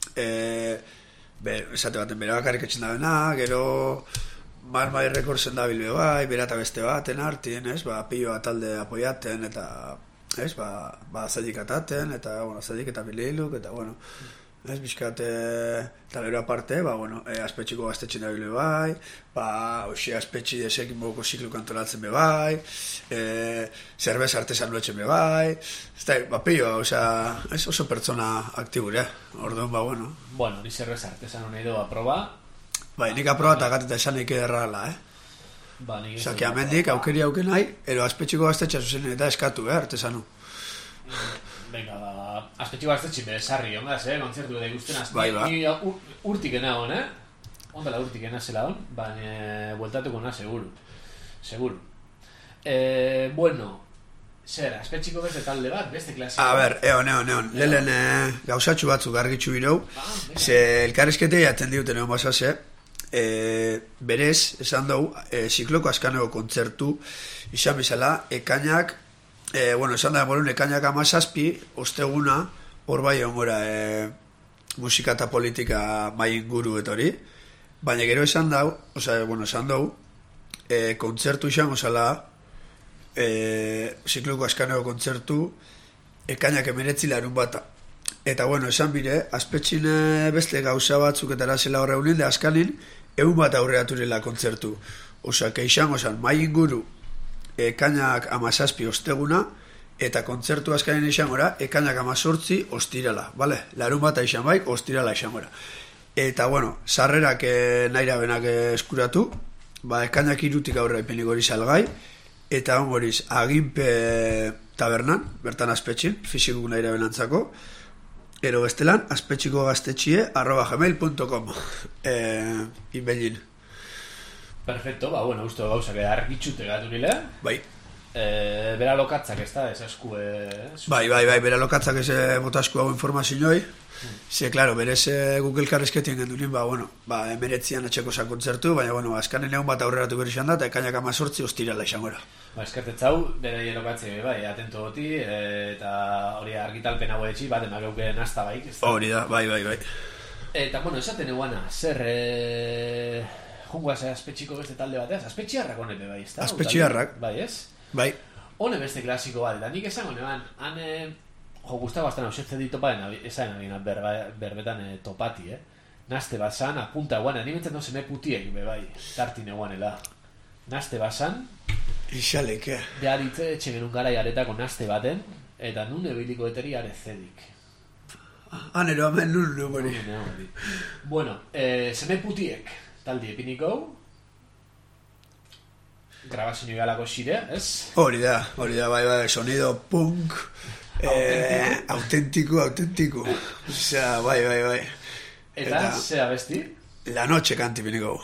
esate baten bera bakarrik etxen da bena, gero Marmai Rekordzen da bilbe bai, bera eta beste baten artien, ez, pilo talde apoiaten, eta, ez, zadik ataten, eta, zadik eta bililuk, eta, ez, bizkate, eta gero aparte, aspetxiko gaztetxen da bilbe bai, hoxe aspetxi desekin moko ziklu kantolatzen be bai, zerbez artesan etxen be bai, ez da, pilo, ez oso pertsona aktibure, orduan, Ni zerbez artesan nahi doa proba. Bai, nik aproba eta gateta esan eke errala, Zaki amendik, aukeri auken nahi, ero aspetxiko gaztetxa zuzen eta eskatu, artesanu. Venga, aspetxiko gaztetxin bezarri, ongaz, kontzertu edo ikusten azte. Bai. Ni urtik ena hon, Ondala urtik ena zela hon, baina bueltatuko na, seguru. Zer, aspetxiko beste talde bat, beste klasiko? A ber, eon. Lehen gauzatxu batzuk argitxu birou, ze elkarrizkete jaten diuten egon basase, berez, esan dugu, zikloko askaneko kontzertu, izan bizala, ekainak, esan da, ekainak 17, osteguna, hor bai ongora musika eta politika mai inguru etori, baina gero esan dugu, kontzertu izango zala, zikloko askaneko kontzertu, ekainak 19 larun bata. Eta esan bire, aspetxine beste gauza batzuk eta erazela horre unil, de askanin, egun bat aurreaturela kontzertu. Osa, izango zan, mai inguru, ekainak 17 osteguna, eta kontzertu askanin izangora, ekainak 18 ostirala, bale? Larun bata izan baik, ostirala izangora. Eta, sarrerak naira benak eskuratu, ekainak 3 aurre epenik hori salgai, eta hongoriz, aginpe tabernan, bertan aspetxin, fizikuk nahi benantzako, ero bestelan, aspetxikogaztetxie@gmail.com inbelin. Perfecto, uste gauzak argitxute gatu nile. Bai. Bera lokatzak ez da, ez asku... Bai, bera lokatzak ez botasku hau informazioi. Ze, klaro, berez Google karrezketien gendunin, emeretzian atxeko zan kontzertu, baina, azkanen egun bat aurreratu berri izan da, eta ekainak 18 ostirala izangora. Eskertetzau, bera lokatze, atento goti, eta hori argitalpen hau etxi, bat emakeuke nazta baik. Hori da, bai. Eta, esaten eguana, zer... Jungoaz aspetxiko beste talde bateaz, aspetxiarrak honepe bai, ez da? Aspetxiarrak. Bai, ez? Bai. Hone beste klasiko bat, eta nik esango neban, Gustavo bastan ausetze ditu baden, esan berbetan topati, Nazte basan, apunta guana, ni bentzen no seme putiek, bai, tartin eguanela. Nazte basan, Ixaleke. Beharitze etxe genuen gara jaretako naste baten, eta nun ebiliko eteri arezedik. Anero hemen nun hori. Bueno, seme putiek, taldi epiniko, grabazio galako xire, ez? Hori da, bai, sonido punk, autentiko. Osea, bai. Eta, zera besti? La noche kanti piniko.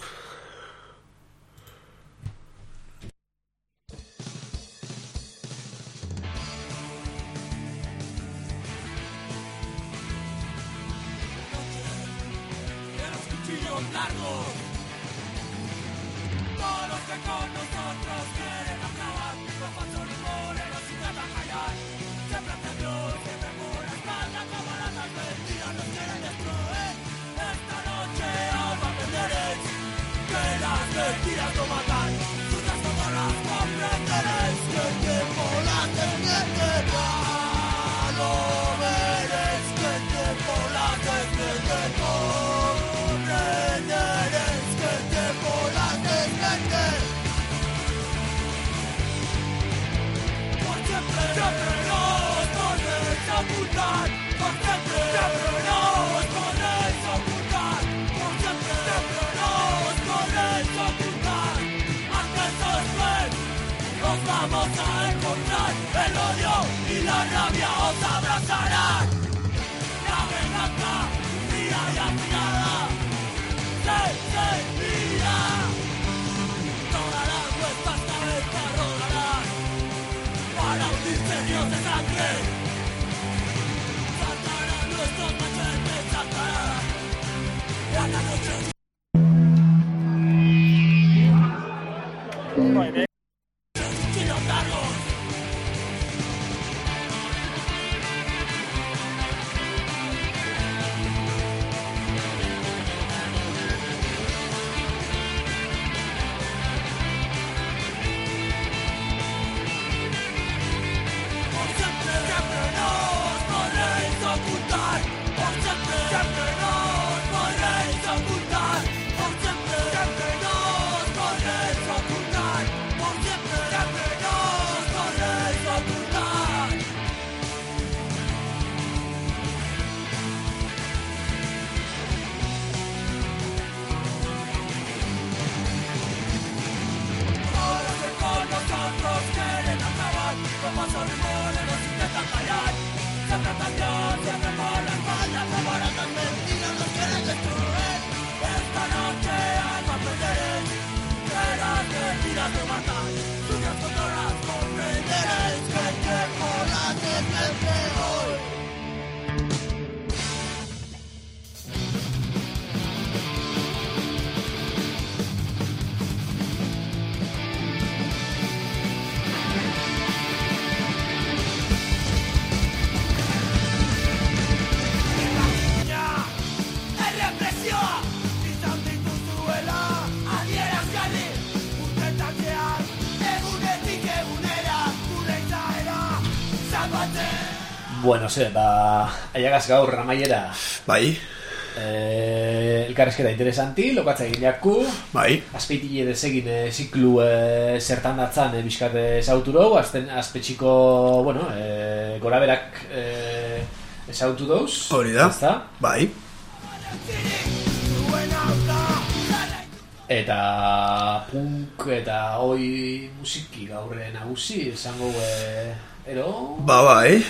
Bueno, aiagaz gaur ramaiera. Bai. Elkarrezketa interesanti, lokatza egin jaku. Bai. Azpeitile desegin ziklu zertan datzan bizkate zauturo, azpetxiko, bueno, gora berak ezautu dauz. Hori da. Bai. Eta punk eta oi musiki gaurre nagusi, esango ero? Bai.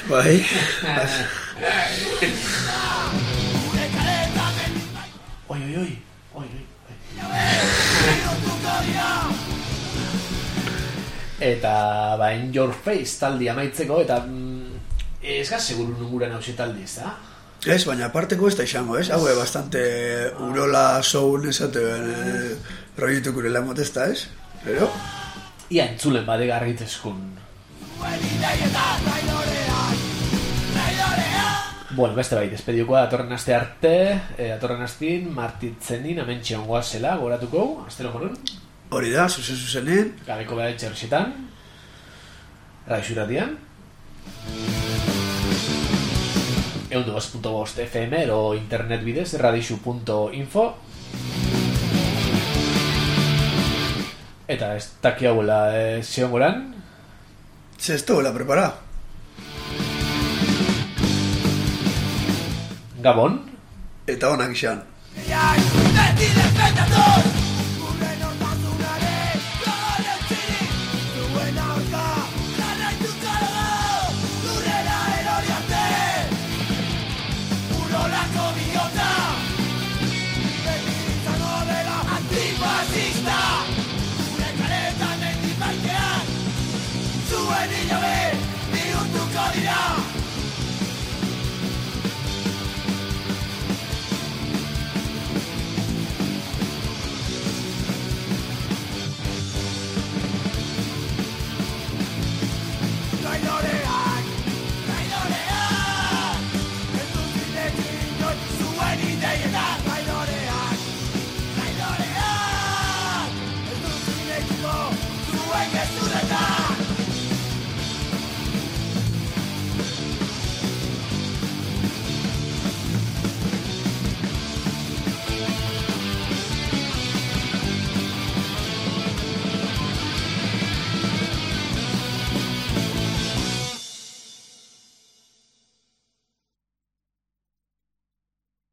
Oi. Eta, In Your Face taldi amaitzeko, eta ez gaz seguru nunguren hausia taldi, ez da? Ez, baina aparteko ez da izango, ez? Hau bastante urola soul esaten proiektu kurela motesta, ez? Pero? Ia entzulen badega argitezkun. Bueno, beste bai, despediokoa datorren aste arte, datorren astin, martitzenin, amentxe ongoa zela, goratuko, astero konon. Hori da, zuzenen. Gabeko behar etxerxetan, raixuratian. 102.5 FM ero internet bidez, radixu.info. Eta ez dakiagoela zion goran. Ez duela prepara. Gabon. Eta onak izan. Beti defendator